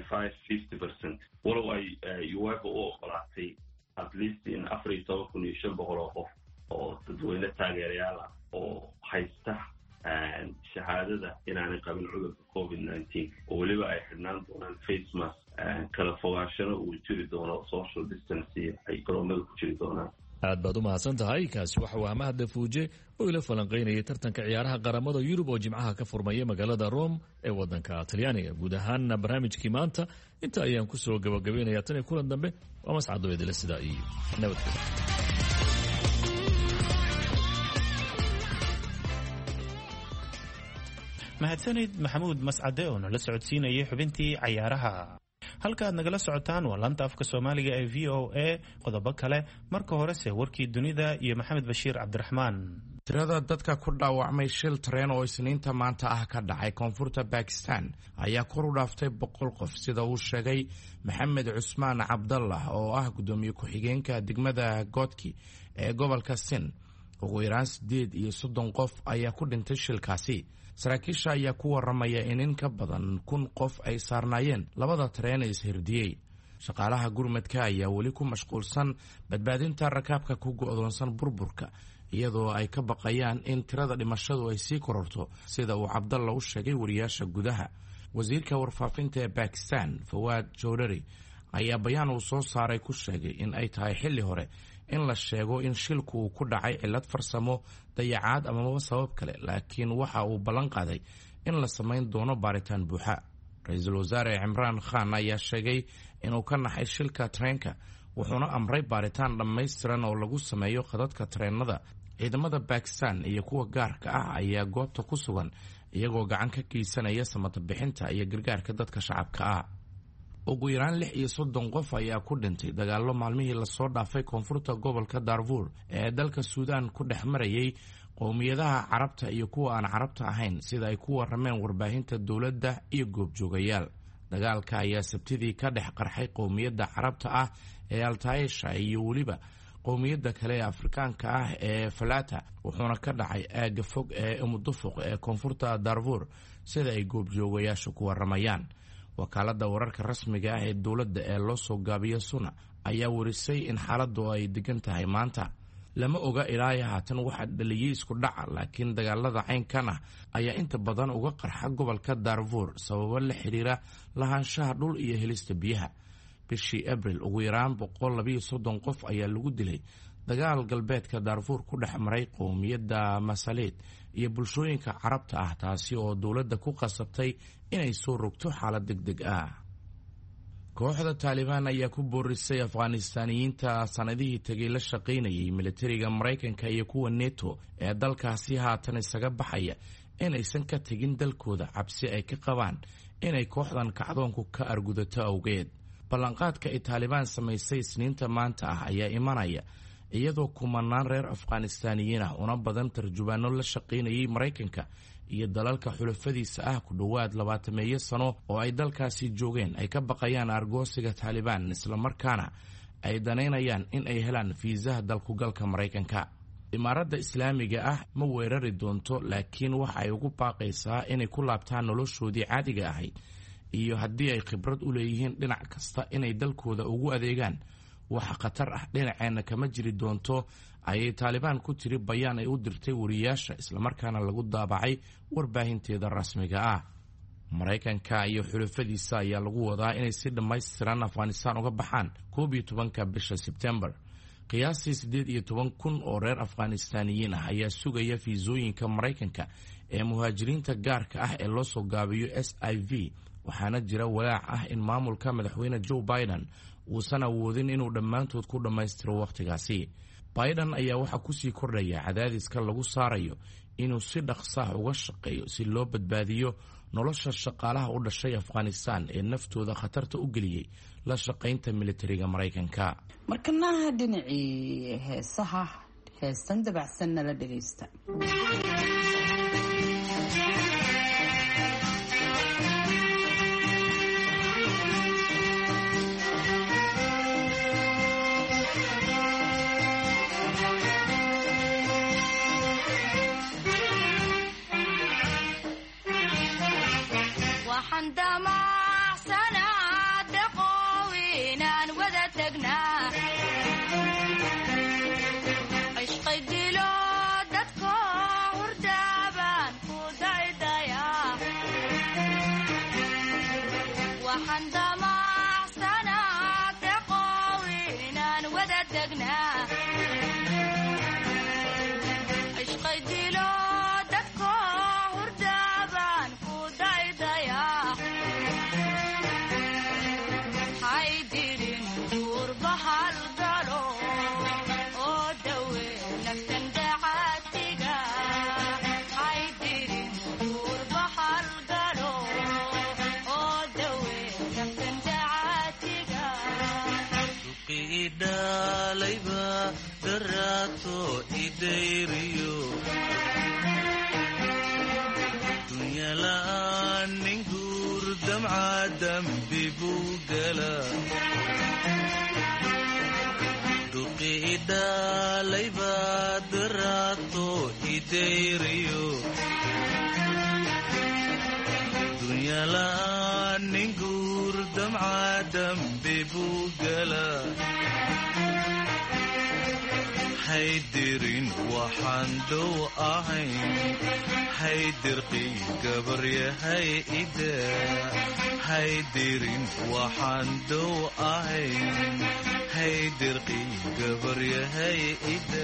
25-50%, walow ay UEFA u ogolaatay at least in 14,500 oo qof oo dadweyne taageerayaal ah oo haysta shahaadada inaanay qabin cudurka covid-19 weliba ay xidhnaan doonaan face mask, kala fogaashana uu jiri doono, social distance ay garoomada ku jiri doonaan. aad baad u mahadsan tahay. kaasi waxa uu Mahad Dafuuje oo ila falanqeynayay tartanka ciyaaraha qaramada Yurub oo jimcaha ka furmaya magaalada Rome ee wadanka Talyaaniga. guud ahaan barnaamijkii maanta inta ayaan ku soo gabagabeynayaa tan kulan dambe. waa Mascad Weydile sidaa iyo nabadgelyo. mahadsanid Maxamuud Mascade oo nala socodsiinayay xubintii cayaaraha. halkaad nagala socotaan waa laanta afka Soomaaliga ee VOA. qodobo kale marka horese warkii dunida iyo Maxamed Bashiir Cabdiraxmaan. tirada dadka ku dhaawacmay shil tareen oo isniinta maanta ah ka dhacay koonfurta Pakistan ayaa kor u dhaaftay 100 qof sida uu sheegay Maxamed Cusmaan Cabdallah oo ah gudoomiye ku-xigeenka degmada Godki ee gobolka Sindh. ugu yaraan 38 qof ayaa ku dhintay shilkaasi. saraakiisha ayaa ku waramaya in ka badan 1,000 qof ay saarnaayeen labada tareen ee ishirdiyey. shaqaalaha gurmadka ayaa weli ku mashquulsan badbaadinta rakaabka ku go'doonsan burburka, iyadoo ay ka baqayaan in tirada dhimashadu ay sii kororto sida uu Cabdallah u sheegay wariyaasha gudaha. wasiirka warfaafinta ee Pakistan Fawad Chowdhury ayaa bayaan uu soo saaray ku sheegay in ay tahay xilli hore in la sheego in shilku uu ku dhacay cilad farsamo, dayacaad ama sabab kale, laakiin waxa uu ballan qaaday in la samayn doono baaritaan buuxa. ra-iisul wasaare Imraan Khan ayaa sheegay inuu ka naxay shilka tareenka, wuxuuna amray baaritaan dhammaystiran oo lagu sameeyo khadadka tareenada. ciidamada Pakistan iyo kuwa gaarka ah ayaa goobta ku sugan, iyagoo gacan ka geysanaya samata bixinta iyo gargaarka dadka shacabka ah. ugu yaraan 36 qof ayaa ku dhintay dagaallo maalmihii lasoo dhaafay koonfurta gobolka Darfur ee dalka Suudaan ku dhex marayay qowmiyadaha Carabta iyo kuwa aan Carabta ahayn, sida ay ku warameen warbaahinta dowladda iyo goobjoogayaal. dagaalka ayaa Sabtidii ka dhex qarxay qowmiyadda Carabta ah ee Al-Taisha iyo weliba qowmiyadda kale ee Afrikaanka ah ee Falata, wuxuuna ka dhacay aagga fog ee Umudufuq ee koonfurta Darfur, sida ay goobjoogayaashu ku waramayaan. wakaaladda wararka rasmiga ah ee dowladda ee loo soo gaabiyo Suna ayaa warisay in xaaladdu ay degan tahay maanta. lama oga ilaa haatan waxa dhaliyay isku dhaca, laakiin dagaalada caynkan ah ayaa inta badan uga qarxa gobolka Darfur sababo la xiriira lahaanshaha dhul iyo helista biyaha. bishii Abriil ugu yaraan 132 qof ayaa lagu dilay dagaal galbeedka Darfur ku dhex maray qowmiyadda Masalit iyo bulshooyinka Carabta ah, taasi oo dowladda ku qasabtay inay soo rogto xaalad degdeg ah. kooxda Taliban ayaa ku boorisay Afghaanistaaniyiinta sanadihii tagay la shaqaynayay militariga Mareykanka iyo kuwa NATO ee dalkaasi haatan isaga baxaya inaysan ka tegin dalkooda cabsi ay ka qabaan inay kooxdan kacdoonku ka argudato awgeed. ballanqaadka ay Taliban samaysay isniinta maanta ah ayaa imanaya iyadoo kumanaan reer Afghaanistaaniyiin ah una badan tarjubaano la shaqaynayay Mareykanka iyo dalalka xulafadiisa ah ku dhowaad 20 sano oo ay dalkaasi joogeen ay ka baqayaan argoosiga Taliban, isla markaana ay danaynayaan in ay helaan fiisaha dalku galka Mareykanka. imaaradda Islaamiga ah ma weerari doonto, laakiin waxa ay ugu baaqaysaa inay ku laabtaan noloshoodii caadiga ahayd, iyo haddii ay khibrad u leeyihiin dhinac kasta inay dalkooda ugu adeegaan. waxa khatar ah dhinaceena kama jiri doonto, ayay Taliban ku tiri bayaan ay u dirtay wariyaasha, isla markaana lagu daabacay warbaahinteeda rasmiga ah. Mareykanka iyo xulafadiisa ayaa lagu wadaa inay si dhammaystiran Afghanistan uga baxaan 12 bisha Sebtembar. qiyaastii 18,000 oo reer Afghaanistaaniyiin ah ayaa sugaya fiisooyinka Mareykanka ee muhaajiriinta gaarka ah ee loo soo gaabiyo SIV, waxaana jira walaac ah in maamulka madaxweyne Joe Biden uusan awoodin inuu dhammaantood ku dhammaystiro wakhtigaasi. Biden ayaa waxaa kusii kordhaya cadaadiska lagu saarayo inuu si dhaqso ah uga shaqeeyo si loo badbaadiyo nolosha shaqaalaha u dhashay Afghanistan ee naftooda khatarta u geliyay la shaqaynta militariga Mareykanka. markanaha dhinacii heesaha heestan dabacsan nala dhageysta. haydirin waxaan dow ahayn haydirqii gabaryahay ida haydirin waxaan dow ahayn haydirqii gabaryahay ida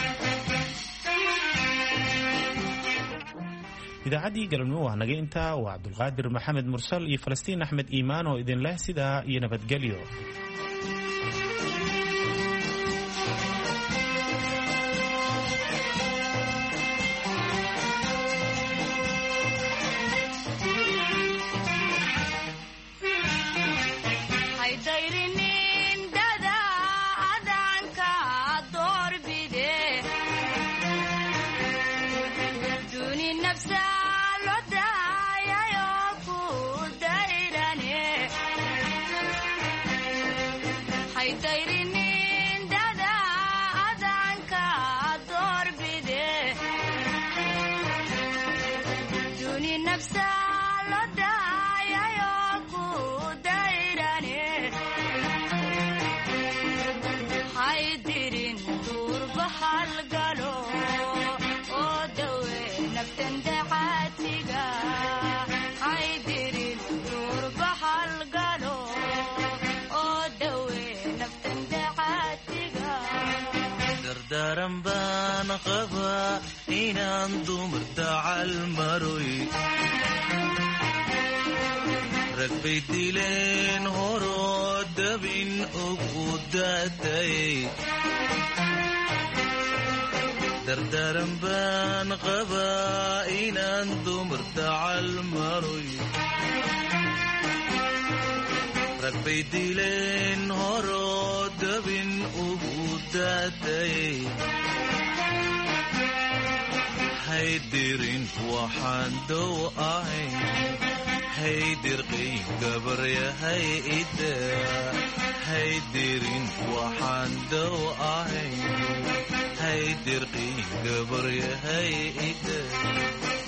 idaacaddii galabnimo waa naga intaa waa cabdulqaadir maxamed mursal iyo falastiin axmed iimaan oo idin leh sidaa iyo nabadgelyo daran baan qabaa inaan dumar dacal maroy rag bay dileen horoo dabin ugu daatayay dardaran baan qabaa inaan dumar dacal maroy rag bay dileen horoo dabin ugu daatayay haydirin waxaan dow ahayn haydirqii gabaryahay ida haydirin waxaan dow ahayn haydirqii gabaryahay ida